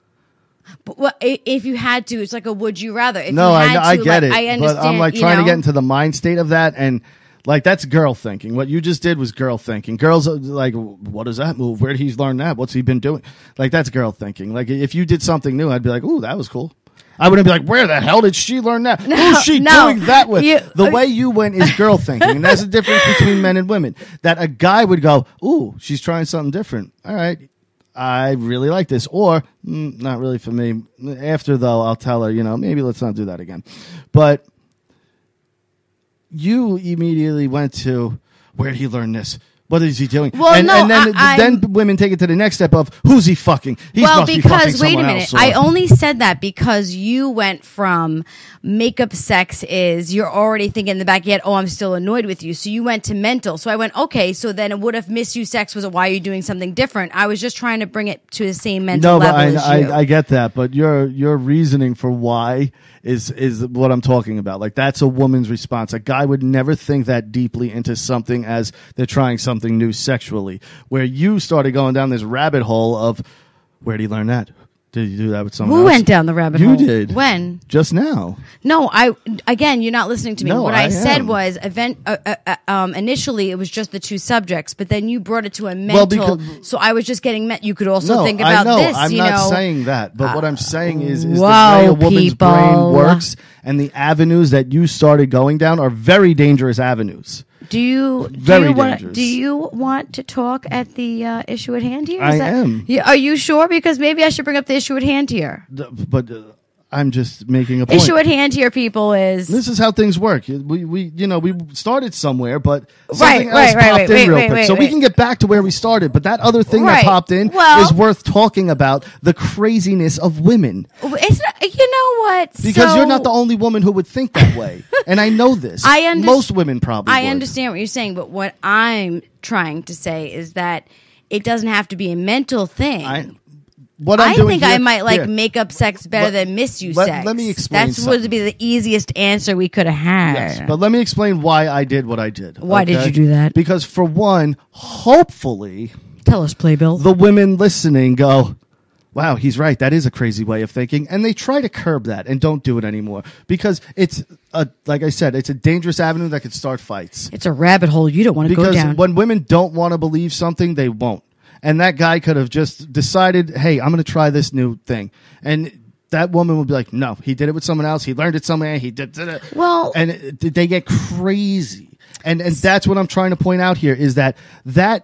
But what, i- if you had to, it's like a would you rather. If No, you I, had I to, get like, it, I understand. but I'm like you trying know? to get into the mind state of that, and like that's girl thinking. What you just did was girl thinking. Girls are like, what does that move? Where did he learn that? What's he been doing? Like that's girl thinking. Like if you did something new, I'd be like, ooh, that was cool. I wouldn't be like, where the hell did she learn that? Who's she no. doing that with? You- the way you went is girl thinking. And there's a difference between men and women. That a guy would go, ooh, she's trying something different. All right. I really like this. Or, mm, not really for me. After, though, I'll tell her, you know, maybe let's not do that again. But you immediately went to, where did he learn this? What is he doing? Well, and, no, and then, I- then I'm- women take it to the next step of, who's he fucking? He well, must be fucking because wait a someone minute, else, or- I only said that because you went from makeup sex is you're already thinking in the back yet. Oh, I'm still annoyed with you. So you went to mental. So I went okay. So then it would have miss you sex was why are you doing something different? I was just trying to bring it to the same mental No, but level I, as you. I, I get that, but your your reasoning for why is is what I'm talking about. Like that's a woman's response. A guy would never think that deeply into something as they're trying something new sexually. Where you started going down this rabbit hole of where did he learn that? Did you do that with someone Who else? went down the rabbit You hole? did. When? Just now. No, I again, you're not listening to me. No, what I, I said am. was, event. Uh, uh, uh, um, initially, it was just the two subjects, but then you brought it to a mental. Well, because- so I was just getting met. You could also No, think about I know. this. I'm you not know, saying that. But what I'm saying is, is whoa, the way a woman's people. brain works and the avenues that you started going down are very dangerous avenues. Do you Very do you want dangerous. do you want to talk at the uh, issue at hand here? I Is that- am. Yeah, are you sure? Because maybe I should bring up the issue at hand here. The- But uh, I'm just making a point. Issue at hand here, people, is This is how things work. We, we, you know, we started somewhere, but Right, something right, else right, popped wait, in wait, real wait, quick. wait, so we wait. can get back to where we started. But that other thing Right. that popped in Well- is worth talking about: the craziness of women. it's not, you know what? Because So- you're not the only woman who would think that way, and I know this. I underst- Most women probably. I would. understand what you're saying, but what I'm trying to say is that it doesn't have to be a mental thing. I, what I'm I doing think here- I might like here. make up sex better Let- than miss you let- sex. let me explain That's something. would be the easiest answer we could have had. Yes, but let me explain why I did what I did. Why did okay? you do that? Because for one, hopefully, Tell us, Playbill. the women listening go, wow, he's right. That is a crazy way of thinking. And they try to curb that and don't do it anymore because it's, a, like I said, it's a dangerous avenue that could start fights. It's a rabbit hole you don't want to go Because down. when women don't want to believe something, they won't. And that guy could have just decided, hey, I'm going to try this new thing. And that woman would be like, no, he did it with someone else. He learned it somewhere. He did, did it. Well- and it, they get crazy. And and that's what I'm trying to point out here is that that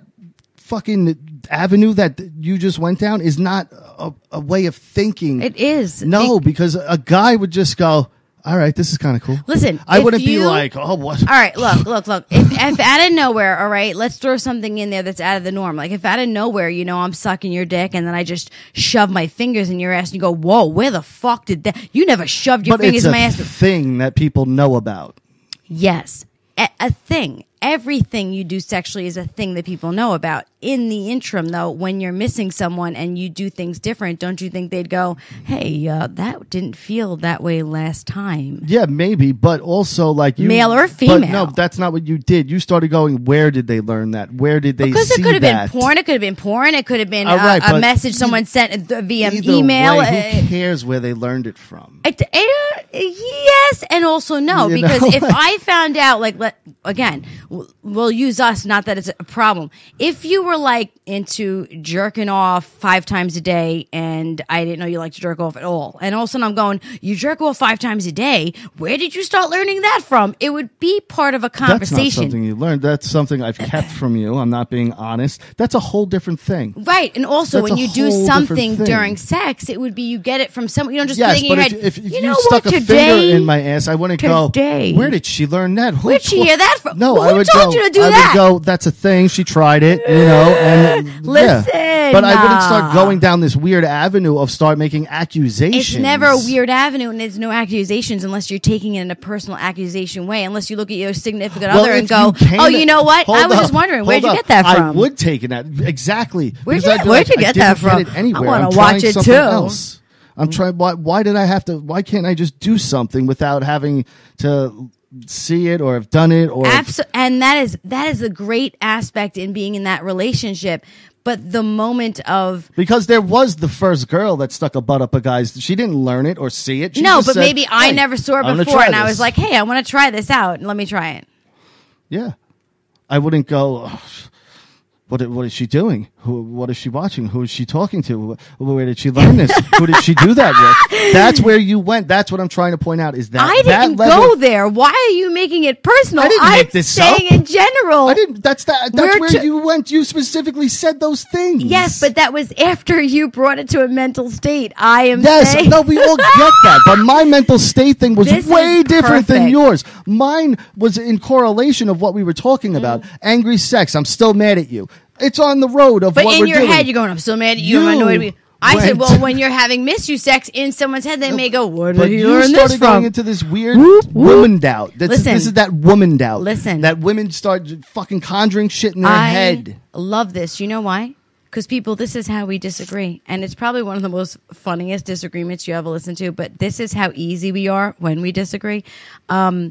fucking avenue that you just went down is not a, a way of thinking. It is. No, It- because a guy would just go, all right, this is kind of cool. Listen, I if wouldn't you- be like, oh, what? All right, look, look, look. If, if out of nowhere, all right, let's throw something in there that's out of the norm. Like if out of nowhere, you know, I'm sucking your dick and then I just shove my fingers in your ass and you go, whoa, where the fuck did that? You never shoved your But fingers it's in a my ass. thing that people know about. Yes, a, a thing. Everything you do sexually is a thing that people know about. In the interim, though, when you're missing someone and you do things different, don't you think they'd go, hey, uh, that didn't feel that way last time? Yeah, maybe, but also like you, Male or but female? no, that's not what you did. You started going. Where did they learn that? Where did they Because see it could have that? been porn, it could have been porn, it could have been All uh, right, a but message someone sent uh, via Either email. way, uh, who cares where they learned it from? It, uh, yes, and also no, You because know? if I found out, like, let, again, w- we'll use us, not that it's a problem. If you were like into jerking off five times a day, and I didn't know you like to jerk off at all, and all of a sudden I'm going, you jerk off five times a day. Where did you start learning that from? It would be part of a That's not conversation, something you learned. That's something I've kept from you. I'm not being honest. That's a whole different thing. right? And also, That's when a you do whole different something thing. during sex, it would be you get it from someone. You don't just Yes, think in but your if, head. if, if you you, know stuck what? a Today, finger in my ass, I wouldn't Today. go, where did she learn that? Who Where'd she taught-" hear that from? No, Well, I who would told go, you to do I that? would go, that's a thing. She tried it, you know, and yeah. Listen, But I wouldn't start uh, going down this weird avenue of start making accusations. It's never a weird avenue, and there's no accusations unless you're taking it in a personal accusation way. Unless you look at your significant Well, other and if go, you came "Oh, to- you know what? Hold I was up, just wondering, hold where'd you up. get that from?" I would take it that exactly. Where'd Because you- I'd be where'd like, you get I that didn't from? Get it anywhere. I wanna I'm watch trying it something too. Else. I'm trying. Why, why did I have to? Why can't I just do something without having to see it or have done it or? Abso- and that is that is the great aspect in being in that relationship. But the moment of Because there was the first girl that stuck a butt up a guy's. She didn't learn it or see it. She no, just but said, maybe I "Hey, never saw I'm it gonna before, try and I this." was like, "Hey, I want to try this out, and let me try it." yeah, I wouldn't go. "Oh, What, what is she doing? Who, what is she watching? Who is she talking to? Where did she learn this? Who did she do that with? That's where you went. That's what I'm trying to point out. Is that I that didn't level- go there. Why are you making it personal? I didn't I'm make this saying up. in general. I didn't. That's that. That's We're where ju- you went. You specifically said those things. Yes, but that was after you brought it to a mental state. I am Yes, saying. no, we all get that. But my mental state thing was This way is different than perfect. yours. Mine was in correlation of what we were talking about. Mm. Angry sex. I'm still mad at you. It's on the road of But what in we're your doing. head, you're going, I'm so mad at you. I'm You annoyed with you. I said, went- well, when you're having misuse sex in someone's head, they may go, where But did you you learn started this going from? into this weird Whoop, whoop. woman doubt. That's, Listen. this is that woman doubt. Listen. That women start fucking conjuring shit in their I head. love this. You know why? Because people, this is how we disagree. And it's probably one of the most funniest disagreements you ever listen to, but this is how easy we are when we disagree. Um,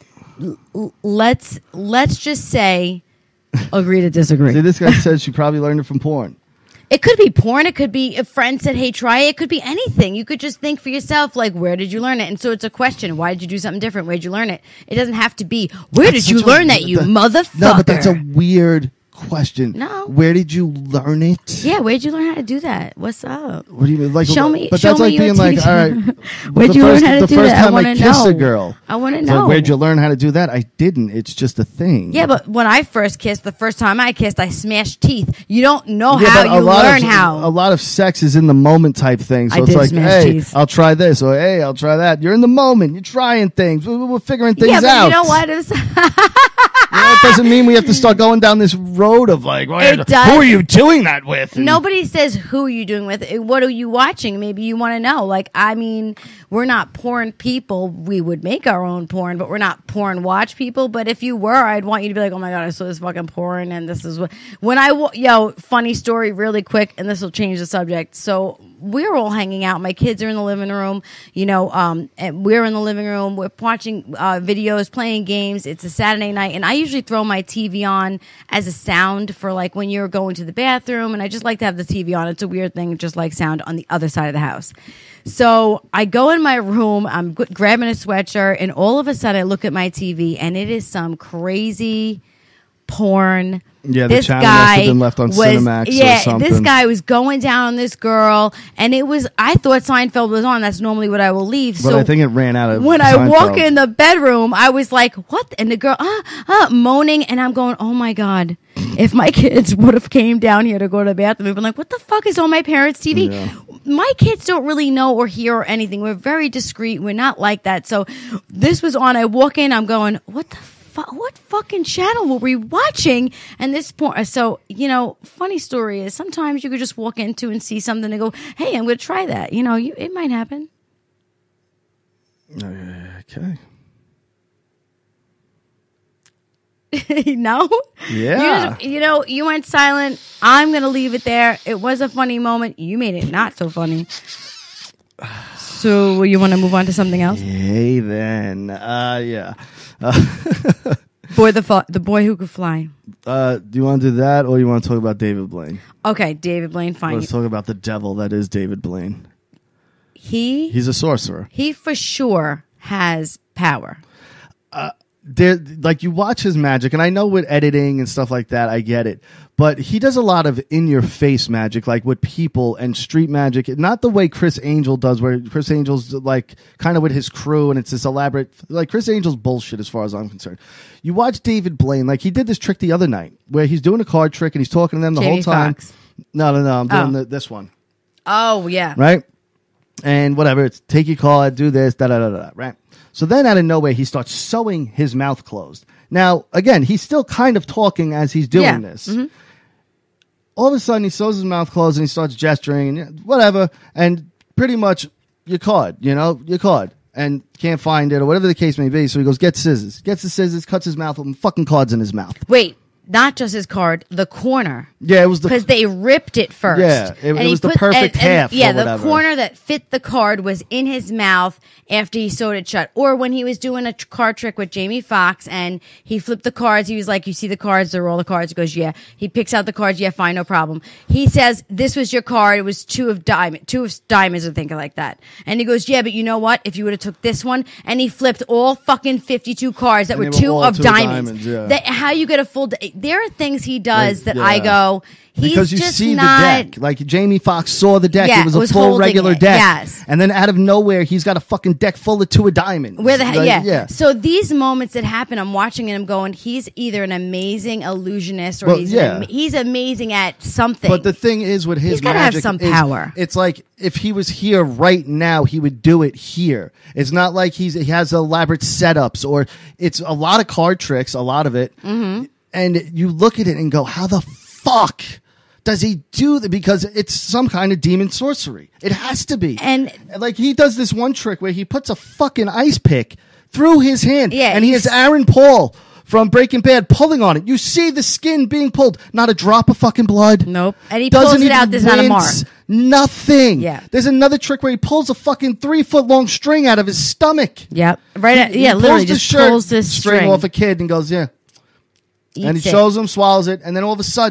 l- l- let's, let's just say, agree to disagree. See, this guy says she probably learned it from porn. It could be porn. It could be a friend said, hey, try it. It could be anything. You could just think for yourself, like, where did you learn it? And so it's a question. Why did you do something different? Where did you learn it? It doesn't have to be, where That's did you such a- learn that, you the- motherfucker? No, but that's a weird question. No. Where did you learn it? Yeah, where'd you learn how to do that? What's up? What do you mean? Like, Show me- But show that's me like your being like, teacher. all right. Where'd the you learn first, how to the do first that? I time I, wanna kissed a know. girl. I wanna It's like, know. where'd you learn how to do that? I didn't. It's just a thing. Yeah, but when I first kissed, the first time I kissed, I smashed teeth. You don't know Yeah, how but a you lot learn of, how. A lot of sex is in the moment type thing. So I it's did like, smash hey, teeth. I'll try this, or hey, I'll try that. You're in the moment. You're trying things. We're, we're figuring things yeah, but out. you know what? It was You know, it doesn't mean we have to start going down this road of like, well, It who does. are you doing that with? And- Nobody says who are you doing with. What are you watching? Maybe you want to know. Like, I mean, we're not porn people. We would make our own porn, but we're not porn watch people. But if you were, I'd want you to be like, oh my god, I saw this fucking porn, and this is what. When I wa- yo, funny story, really quick, and this will change the subject. So we're all hanging out. My kids are in the living room. You know, um, and we're in the living room. We're watching uh, videos, playing games. It's a Saturday night, and I usually throw my T V on as a sound for like when you're going to the bathroom, and I just like to have the T V on. It's a weird thing, just like sound on the other side of the house. So I go in my room, I'm g- grabbing a sweatshirt, and all of a sudden I look at my T V, and it is some crazy porn. Yeah, the This channel must have guy been left on was, Cinemax or yeah, something. this guy was going down on this girl, and it was. I thought Seinfeld was on. That's normally what I will leave. But so I think it ran out of when I walk Seinfeld. in the bedroom, I was like, "What?" And the girl, ah, ah, moaning, and I'm going, "Oh my god!" If my kids would have came down here to go to the bathroom, I'd been like, "What the fuck is on my parents' T V?" Yeah. My kids don't really know or hear or anything. We're very discreet. We're not like that. So this was on. I walk in, I'm going, "What the?" What fucking channel were we watching? And this point, so you know, funny story is sometimes you could just walk into and see something and go, "Hey, I'm going to try that." You know, you, it might happen. Okay. No, Yeah. You, just- you know, you went silent. I'm going to leave it there. It was a funny moment. You made it not so funny. So you want to move on to something else? Hey, then. Uh, yeah. Boy, the fu- the boy who could fly. Uh, do you want to do that, or you want to talk about David Blaine? Okay, David Blaine, fine. Let's talk about the devil that is David Blaine. He He's a sorcerer. he for sure has power. There, like you watch his magic, and I know with editing and stuff like that, I get it. But he does a lot of in-your-face magic, like with people and street magic. Not the way Chris Angel does, where Chris Angel's like kind of with his crew, and it's this elaborate. Like Chris Angel's bullshit, as far as I'm concerned. You watch David Blaine, like he did this trick the other night, where he's doing a card trick and he's talking to them the Jamie whole time. Foxx. No, no, no. I'm doing Oh. the, this one, Oh yeah, right? And whatever, it's take your card, do this, da da da da, right? So then out of nowhere, he starts sewing his mouth closed. Now, again, he's still kind of talking as he's doing Yeah. this. Mm-hmm. All of a sudden, he sews his mouth closed and he starts gesturing and whatever. And pretty much your card, you know, your card. And can't find it or whatever the case may be. So he goes, get scissors. Gets the scissors, cuts his mouth open, fucking card's in his mouth. Wait, not just his card, the corner. Yeah, it was the... Because they ripped it first. Yeah, it- it And he was the perfect half or yeah, the whatever. corner that fit the card was in his mouth after he sewed it shut. Or when he was doing a tr- card trick with Jamie Foxx and he flipped the cards, he was like, "You see the cards? They're all the cards." He goes, "Yeah." He picks out the cards. "Yeah, fine, no problem." He says, "This was your card. It was two of diamond, two of diamonds, or thinking like that." And he goes, "Yeah, but you know what? If you would have took this one," and he flipped all fucking fifty-two cards that And were they were two all of two diamonds. diamonds, yeah. That how you get a full. Di- there are things he does that Yeah. I go. He's because you just see not, the deck. Like Jamie Foxx saw the deck. Yeah, it was a was full holding regular it, deck. yes. And then out of nowhere, he's got a fucking deck full of two of diamonds. Where the he- Like, yeah. yeah. So these moments that happen, I'm watching and I'm going, he's either an amazing illusionist or Well, he's yeah. an, am- he's amazing at something. But the thing is, with his He's gotta have magic, some is power. It's like if he was here right now, he would do it here. It's not like he's he has elaborate setups, or it's a lot of card tricks, a lot of it. Mm-hmm. And you look at it and go, how the fuck does he do that? Because it's some kind of demon sorcery. It has to be. And- like he does this one trick where he puts a fucking ice pick through his hand. Yeah, and he has he's- Aaron Paul from Breaking Bad pulling on it. You see the skin being pulled. Not a drop of fucking blood. Nope. And he Doesn't pulls it even out, there's not a mark. wince. Nothing. Yeah. There's another trick where he pulls a fucking three foot long string out of his stomach. Yep. Right. At, He yeah. pulls Literally the just shirt pulls this string string off a kid and goes, yeah. Eats and he it. shows him, swallows it, and then all of a sudden,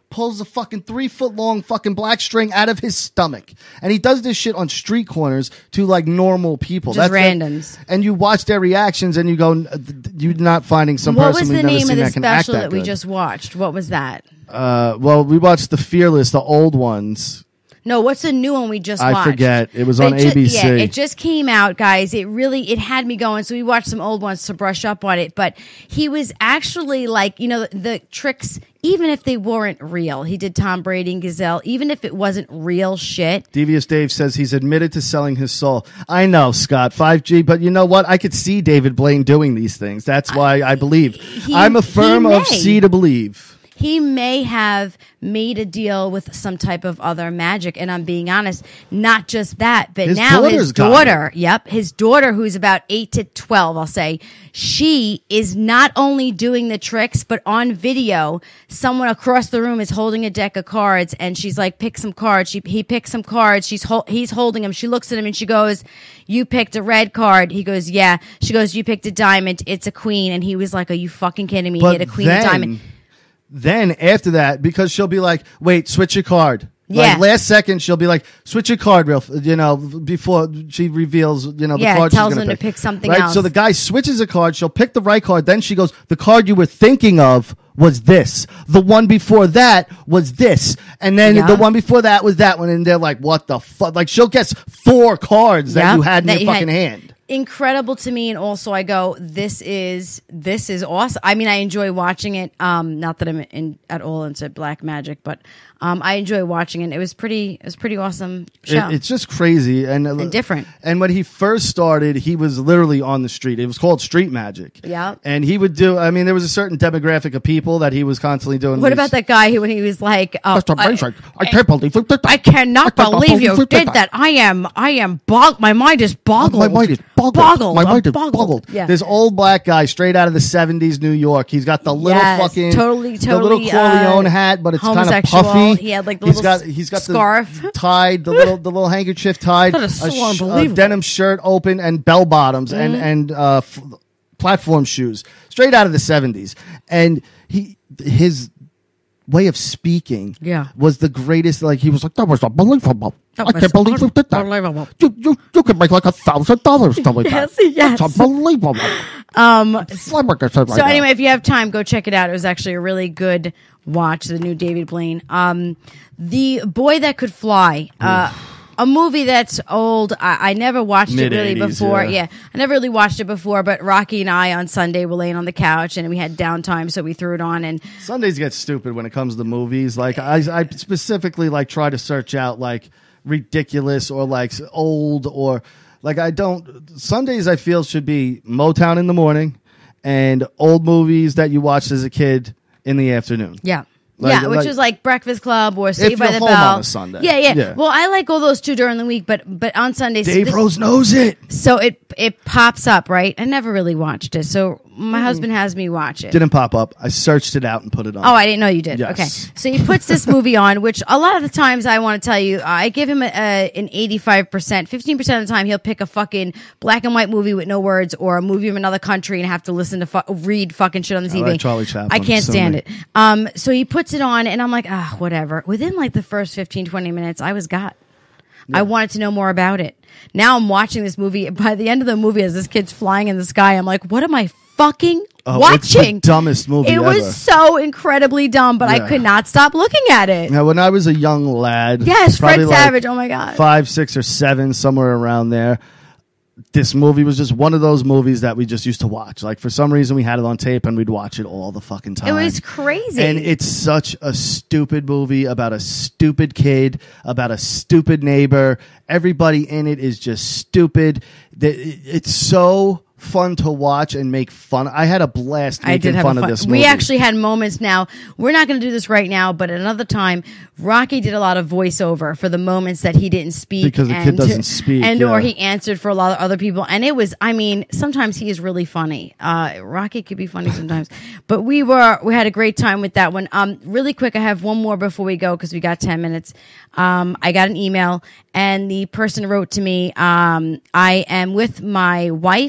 pulls a fucking three foot long fucking black string out of his stomach, and he does this shit on street corners to like normal people, just That's randoms. It. And you watch their reactions, and you go, "You're not finding some what person was we've the never name seen of the that can act special that, that we good." just watched? What was that? Uh, well, we watched the Fearless, the old ones. No, what's the new one we just I watched? forget. It was But on ju- A B C. Yeah, it just came out, guys. It really, it had me going. So we watched some old ones to brush up on it. But he was actually like, you know, the, the tricks, even if they weren't real. He did Tom Brady and Gazelle, even if it wasn't real shit. Devious Dave says he's admitted to selling his soul. I know, Scott, five G, but you know what? I could see David Blaine doing these things. That's why I believe. He- I'm a firm he of may. C to believe. He may have made a deal with some type of other magic, and I'm being honest, not just that, but His now daughter's his got daughter, yep, his daughter, who's about eight to twelve, I'll say, she is not only doing the tricks, but on video, someone across the room is holding a deck of cards, and she's like, pick some cards. She, he picks some cards. She's hol- he's holding them. She looks at him and she goes, you picked a red card. He goes, yeah. She goes, you picked a diamond. It's a queen. And he was like, are you fucking kidding me? But he had a queen then, of diamond. Then after that, because she'll be like, wait, switch your card. Yeah. Like last second, she'll be like, switch your card, real, f- you know, before she reveals, you know, the Yeah, card tells she's him going to pick something right? else. So the guy switches a card. She'll pick the right card. Then she goes, the card you were thinking of was this. The one before that was this. And then Yeah. the one before that was that one. And they're like, what the fuck? Like she'll guess four cards that Yep, you had in that your you had- fucking hand. Incredible to me, and also I go, this is this is awesome. I mean, I enjoy watching it. Um, not that I'm in, at all into black magic, but um, I enjoy watching it. It was pretty, it was pretty awesome show. It, it's just crazy and, And different. And when he first started, he was literally on the street. It was called street magic. Yeah. And he would do. I mean, there was a certain demographic of people that he was constantly doing. What these- about that guy who, when he was like, uh, That's I, amazing. I, can't believe you did that. I cannot I can't believe you believe did that. I am, I am bog. My mind is boggled. My mind is boggled. Boggled. My I'm mind is boggled. boggled. Yeah. This old black guy, straight out of the seventies, New York. He's got the little Yes, fucking, totally, the little totally, Corleone uh, hat, but it's kind of homosexual. puffy. He had, like, the he's little got, he's got scarf. the tied, the little, the little handkerchief tied, That is so a, sh- a unbelievable. denim shirt open, and bell bottoms, and Mm-hmm. and uh, f- platform shoes, straight out of the seventies. And he, his way of speaking, Yeah. was the greatest. Like he was like, that was unbelievable. That I was can't believe you did that. unbelievable. You, you, you could make like a thousand dollars doing that. Yes, yes. It's unbelievable. Um, Flabbergasted right So now. anyway, if you have time, go check it out. It was actually a really good watch, the new David Blaine. Um, The Boy That Could Fly, uh, a movie that's old. I, I never watched it really Mid-eighties, before. yeah. Yeah, I never really watched it before, but Rocky and I on Sunday were laying on the couch and we had downtime, so we threw it on. And Sundays get stupid when it comes to movies. Like I, I specifically like try to search out like ridiculous or like old or like I don't. Sundays I feel should be Motown in the morning and old movies that you watched as a kid in the afternoon. yeah. Like- yeah, which like- is like Breakfast Club or Saved by you're the home Bell on a Sunday. Yeah, yeah, Yeah. Well, I like all those too during the week, but but on Sundays, Dave this- Rose knows it. so it it pops up, right? I never really watched it, so my husband has me watch it. Didn't pop up. I searched it out and put it on. Oh, I didn't know you did. Yes. Okay, so he puts this movie on, which a lot of the times I want to tell you, I give him a, a, an eighty-five percent, fifteen percent of the time he'll pick a fucking black and white movie with no words or a movie from another country and have to listen to fu- read fucking shit on the T V. like Charlie Chaplin, I can't so stand me. it. Um, so he puts it on, and I'm like, ah, whatever. Within like the first fifteen, twenty minutes, I was got. I wanted to know more about it. Now I'm watching this movie. By the end of the movie, as this kid's flying in the sky, I'm like, what am I fucking Oh, watching? it's the dumbest movie It ever. was so incredibly dumb, but I Yeah. could not stop looking at it. Now, when I was a young lad, Yes, Fred probably like Savage. Oh my god. five, six, or seven, somewhere around there. This movie was just one of those movies that we just used to watch. Like for some reason, we had it on tape and we'd watch it all the fucking time. It was crazy. And it's such a stupid movie about a stupid kid, about a stupid neighbor. Everybody in it is just stupid. That- It's so fun to watch and make fun. I had a blast I making did have fun a of fun. this movie. We actually had moments now. We're not going to do this right now, but at another time, Rocky did a lot of voiceover for the moments that he didn't speak. Because the kid and, doesn't speak, And yeah. or he answered for a lot of other people. And it was, I mean, sometimes he is really funny. Uh, Rocky could be funny sometimes. But we were, we had a great time with that one. Um, really quick, I have one more before we go because we got ten minutes. Um, I got an email and the person wrote to me, um, I am with my wife for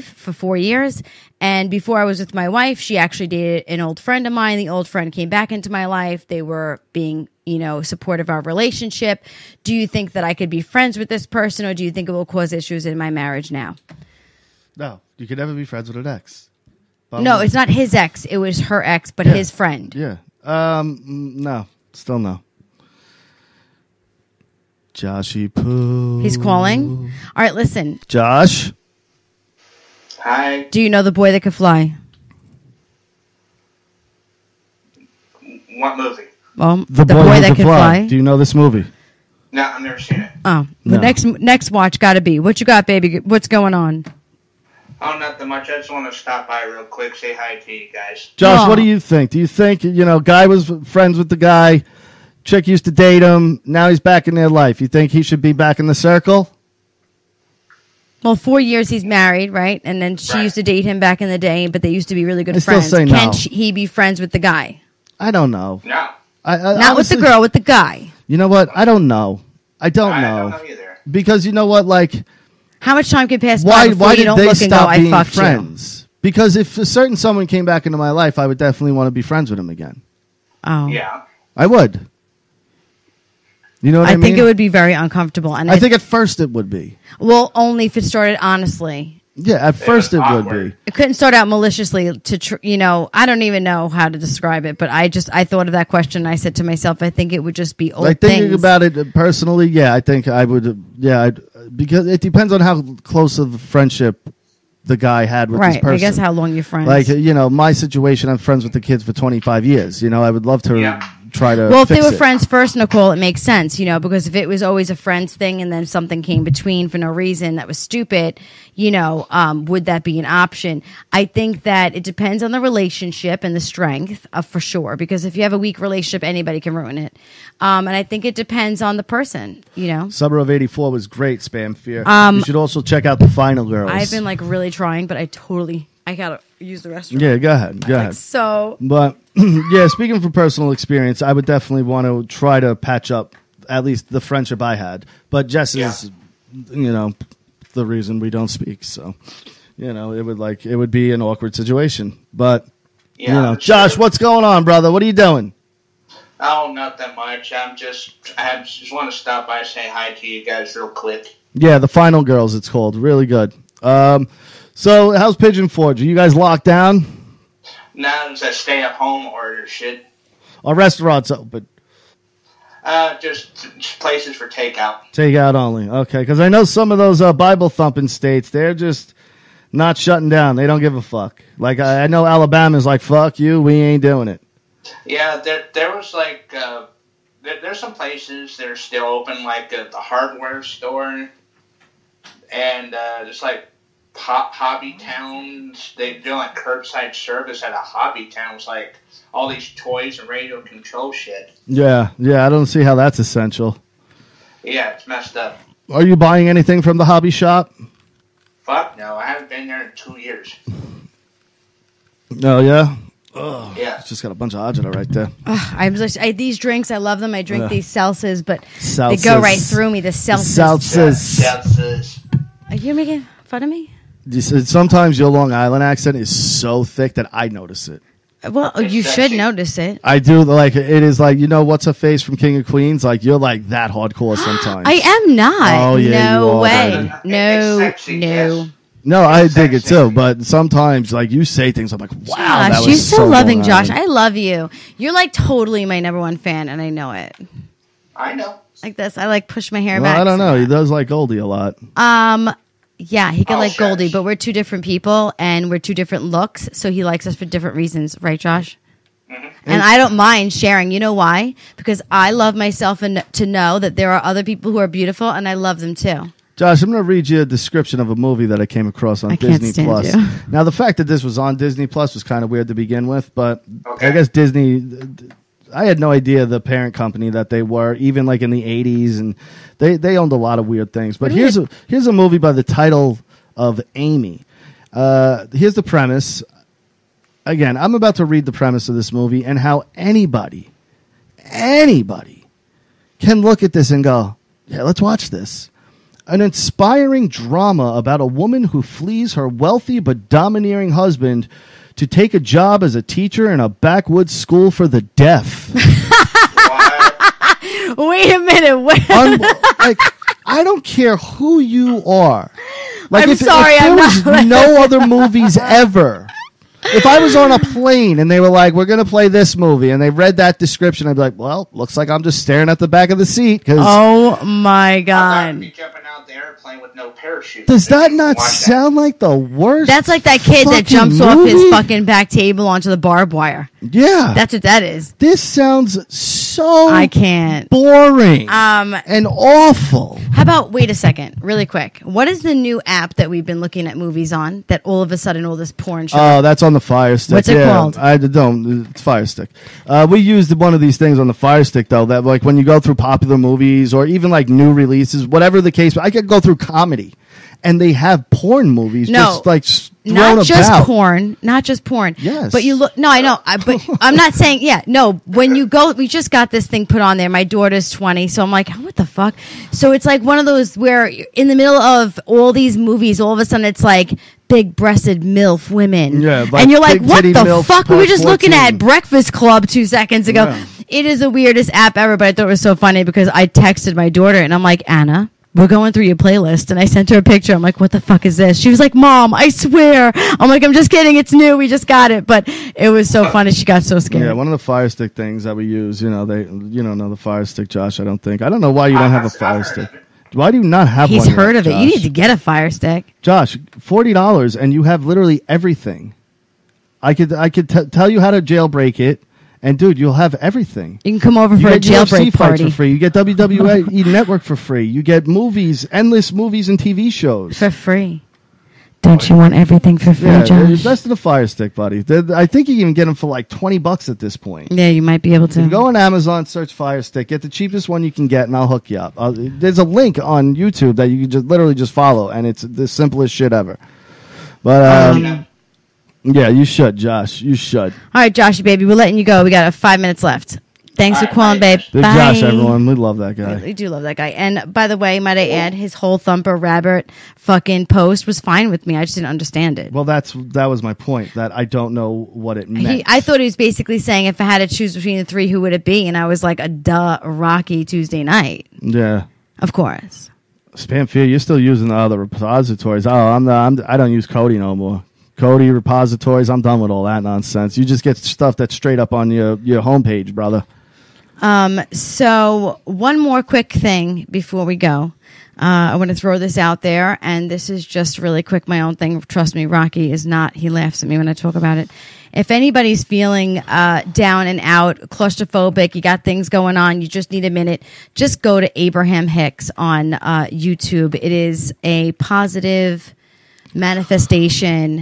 four years. And before I was with my wife, she actually dated an old friend of mine. The old friend came back into my life. They were being, you know, supportive of our relationship. Do you think that I could be friends with this person, or do you think it will cause issues in my marriage now? No, you could never be friends with an ex. Bum no, it's not his ex. It was her ex, but yeah. his friend. Yeah. Um. No. Still no. Joshy Poo. He's calling. All right, listen. Josh. Hi. Do you know The Boy That Could Fly? What movie? Well, The, the Boy, boy That, that Could Could Fly. Fly. Do you know this movie? No, I've never seen it. Oh, the No. next next watch got to be. What you got, baby? What's going on? Oh, nothing much. I just want to stop by real quick, say hi to you guys. Josh, Aw. what do you think? Do you think, you know, guy was friends with the guy, chick used to date him, now he's back in their life. You think he should be back in the circle? Well, four years he's married, right? And then she Right. used to date him back in the day, but they used to be really good I still friends. say Can no. she, he be friends with the guy? I don't know. No. I, I, Not with honestly- the girl, with the guy. You know what? I don't know. I don't I know. don't know either. Because you know what, like, How much time can pass by why before why you did don't they look and go, stop I being fucked you? friends? Because if a certain someone came back into my life, I would definitely want to be friends with him again. Oh. Yeah. I would. You know what I, I mean? think it would be very uncomfortable. And I I think at first it would be. well, only if it started honestly. Yeah, at first it was would awkward. be. It couldn't start out maliciously to, tr- you know, I don't even know how to describe it, but I just, I thought of that question. And I said to myself, I think it would just be old Like thinking things. about it personally, yeah, I think I would. uh, Yeah, I'd, because it depends on how close of a friendship the guy had with this Right. person. I guess how long you're friends. Like, you know, my situation, I'm friends with the kids for twenty-five years. You know, I would love to Yeah. try to. well, if they fix were it. friends first, Nicole, it makes sense, you know, because if it was always a friends thing and then something came between for no reason that was stupid, you know, um, would that be an option? I think that it depends on the relationship and the strength, uh, for sure, because if you have a weak relationship, anybody can ruin it. Um, and I think it depends on the person, you know. Summer of eighty-four was great, Spam Fear. Um, you should also check out the Final Girls. I've been like really trying, but I totally, I gotta use the restroom. Yeah, go ahead. Go Like, ahead. so, But yeah, speaking from personal experience, I would definitely want to try to patch up at least the friendship I had. But Jess is, you know, the reason we don't speak. So, you know, it would like it would be an awkward situation. But Yeah. you know, for Josh, sure. what's going on, brother? What are you doing? Oh, not that much. I'm just, I just want to stop by and say hi to you guys real quick. Yeah, the Final Girls. It's called. Really good. Um, so how's Pigeon Forge? Are you guys locked down? Now it's a stay-at-home order shit. Our restaurants open. Uh, just, just places for takeout. Takeout only. Okay, because I know some of those uh, Bible thumping states, they're just not shutting down. They don't give a fuck. Like I, I know Alabama's like, fuck you, we ain't doing it. Yeah, there there was like, uh, there, there's some places that are still open, like uh, the hardware store, and uh, there's like ho- hobby towns. They do like curbside service at a hobby town. It's like all these toys and radio control shit. Yeah, yeah, I don't see how that's essential. Yeah, it's messed up. Are you buying anything from the hobby shop? Fuck no, I haven't been there in two years. Oh, yeah? Oh, Yeah. it's just got a bunch of agita right there. ugh, I'm just, I, these drinks, I love them. I drink Ugh. these Celsius, but they Celsius. go right through me. The Celsius. Celsius. Yeah, Celsius. Are you making fun of me? You said sometimes your Long Island accent is so thick that I notice it. Well, It's you sexy. should notice it. I do, like, it is like, you know, what's her face from King of Queens? Like, you're like that hardcore sometimes. I am not. Oh, yeah, no you are, way. baby. It's No, sexy, no. yes. No, I It's dig it sexy. too, but sometimes, like, you say things, I'm like, wow, that Josh, was you're so so loving, Long Josh. Island. I love you. You're like totally my number one fan, and I know it. I know. Like this, I like push my hair Well, back. I don't know. He does like Goldie a lot. Um, yeah, he can Oh, like shucks. Goldie, but we're two different people, and we're two different looks. So he likes us for different reasons, right, Josh? And I don't mind sharing. You know why? Because I love myself and to know that there are other people who are beautiful, and I love them too. Josh, I'm going to read you a description of a movie that I came across on I can't Disney stand Plus. you. Now, the fact that this was on Disney Plus was kind of weird to begin with, but Okay. I guess Disney, I had no idea the parent company that they were, even like in the eighties, and they, they owned a lot of weird things. But What do here's you- a, here's a movie by the title of Amy. Uh, here's the premise. Again, I'm about to read the premise of this movie and how anybody, anybody can look at this and go, yeah, let's watch this. An inspiring drama about a woman who flees her wealthy but domineering husband to take a job as a teacher in a backwoods school for the deaf. Wait a minute. Wait. Un- like, I don't care who you are. Like, I'm if, sorry, if there I'm was not- no other movies ever. If I was on a plane and they were like, we're going to play this movie, and they read that description, I'd be like, well, looks like I'm just staring at the back of the seat. Cause Oh, my I'd God. be jumping out the airplane with no parachute. does that not Watch sound like the worst? That's like that kid that fucking jumps off his movie? fucking back table onto the barbed wire. Yeah. That's what that is. This sounds so I can't. boring Um, and awful. How about, wait a second, really quick. What is the new app that we've been looking at movies on that all of a sudden all this porn show? Oh, that's on the Fire Stick. What's it yeah, called? I don't. It's Fire Stick. Uh, we used one of these things on the Fire Stick, though, that like when you go through popular movies or even like new releases, whatever the case, I could go through comedy, and they have porn movies No. just like s- thrown Not just about. porn, not just porn. Yes. But you look, no, I know, I, but I'm not saying, yeah, no, when you go, we just got this thing put on there. My daughter's twenty, so I'm like, oh, what the fuck? So it's like one of those where you're in the middle of all these movies, all of a sudden it's like big breasted MILF women. Yeah, like and you're like, big what titty the MILF fuck? We were part just looking fourteen. at Breakfast Club two seconds ago. Yeah. It is the weirdest app ever, but I thought it was so funny because I texted my daughter and I'm like, Anna, we're going through your playlist, and I sent her a picture. I'm like, what the fuck is this? She was like, Mom, I swear. I'm like, I'm just kidding. It's new. We just got it. But it was so funny. She got so scared. Yeah, one of the Fire Stick things that we use, you know, they, you don't know the Fire Stick, Josh. I don't think. I don't know why you don't have a Fire Stick. Why do you not have He's one? heard yet, of it. You Josh? need to get a Fire Stick. Josh, forty dollars, and you have literally everything. I could, I could t- tell you how to jailbreak it, and dude, you'll have everything. You can come over You for a get U F C jailbreak fights party. for free. You get W W E Network for free. You get movies, endless movies and T V shows. For free. Don't you want everything for free, Yeah, Josh? invest in a Fire Stick, buddy. They're- I think you can even get them for like twenty bucks at this point. Yeah, you might be able to. You go on Amazon, search Fire Stick, get the cheapest one you can get, and I'll hook you up. I'll, there's a link on YouTube that you can just literally just follow, and it's the simplest shit ever. But um, Um, yeah, you should, Josh. You should. All right, Joshy, baby, we're letting you go. We got uh, five minutes left. Thanks All for right, calling, bye. babe. Big Bye. Josh, everyone. We love that We, guy. we do love that guy. And by the way, might I add, his whole Thumper Rabbit fucking post was fine with me. I just didn't understand it. Well, that's that was my point. That I don't know what it meant. He, I thought he was basically saying if I had to choose between the three, who would it be? And I was like, a duh, Rocky Tuesday night. yeah. Of course. Spam Fear, you're still using the other repositories. Oh, I'm the, I'm the, I don't use Kodi no more. Kodi repositories, I'm done with all that nonsense. You just get stuff that's straight up on your, your homepage, brother. Um, so one more quick thing before we go. Uh, I want to throw this out there, and this is just really quick, my own thing. Trust me, Rocky is not, he laughs at me when I talk about it. If anybody's feeling uh, down and out, claustrophobic, you got things going on, you just need a minute, just go to Abraham Hicks on uh, YouTube. It is a positive manifestation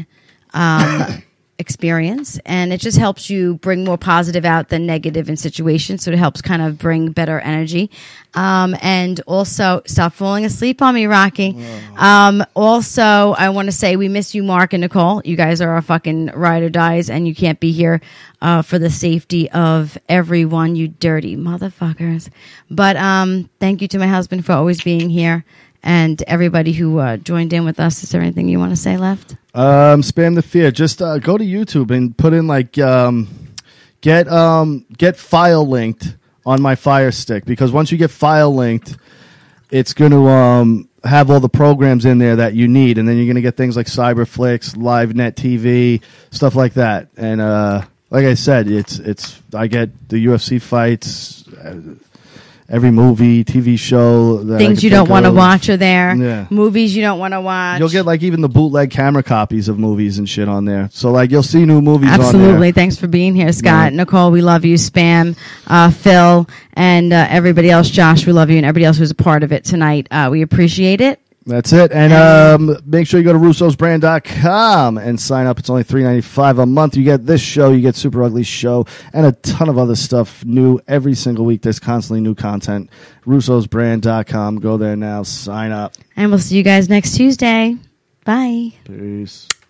um, experience, and it just helps you bring more positive out than negative in situations. So it helps kind of bring better energy. Um, and also, stop falling asleep on me, Rocky. Um, also, I want to say we miss you, Mark and Nicole. You guys are our fucking ride or dies, and you can't be here uh, for the safety of everyone, you dirty motherfuckers. But um, thank you to my husband for always being here. And everybody who uh, joined in with us. Is there anything you want to say left? Um, Spam the Fear. Just uh, go to YouTube and put in like um, get um, get file linked on my Fire Stick, because once you get file linked, it's going to um, have all the programs in there that you need, and then you're going to get things like Cyberflix, LiveNet T V, stuff like that. And uh, like I said, it's it's I get the U F C fights. Uh, Every movie, T V show. That Things you don't want to watch are there. Yeah. Movies you don't want to watch. You'll get like even the bootleg camera copies of movies and shit on there. So like you'll see new movies on there. Absolutely. Thanks for being here, Scott. Yeah. Nicole, we love you. Spam, uh, Phil, and uh, everybody else. Josh, we love you. And everybody else who's a part of it tonight. Uh, we appreciate it. That's it. And um, make sure you go to russos brand dot com and sign up. It's only three dollars and ninety-five cents a month. You get this show, you get Super Ugly Show, and a ton of other stuff new every single week. There's constantly new content. russos brand dot com. Go there now. Sign up. And we'll see you guys next Tuesday. Bye. Peace.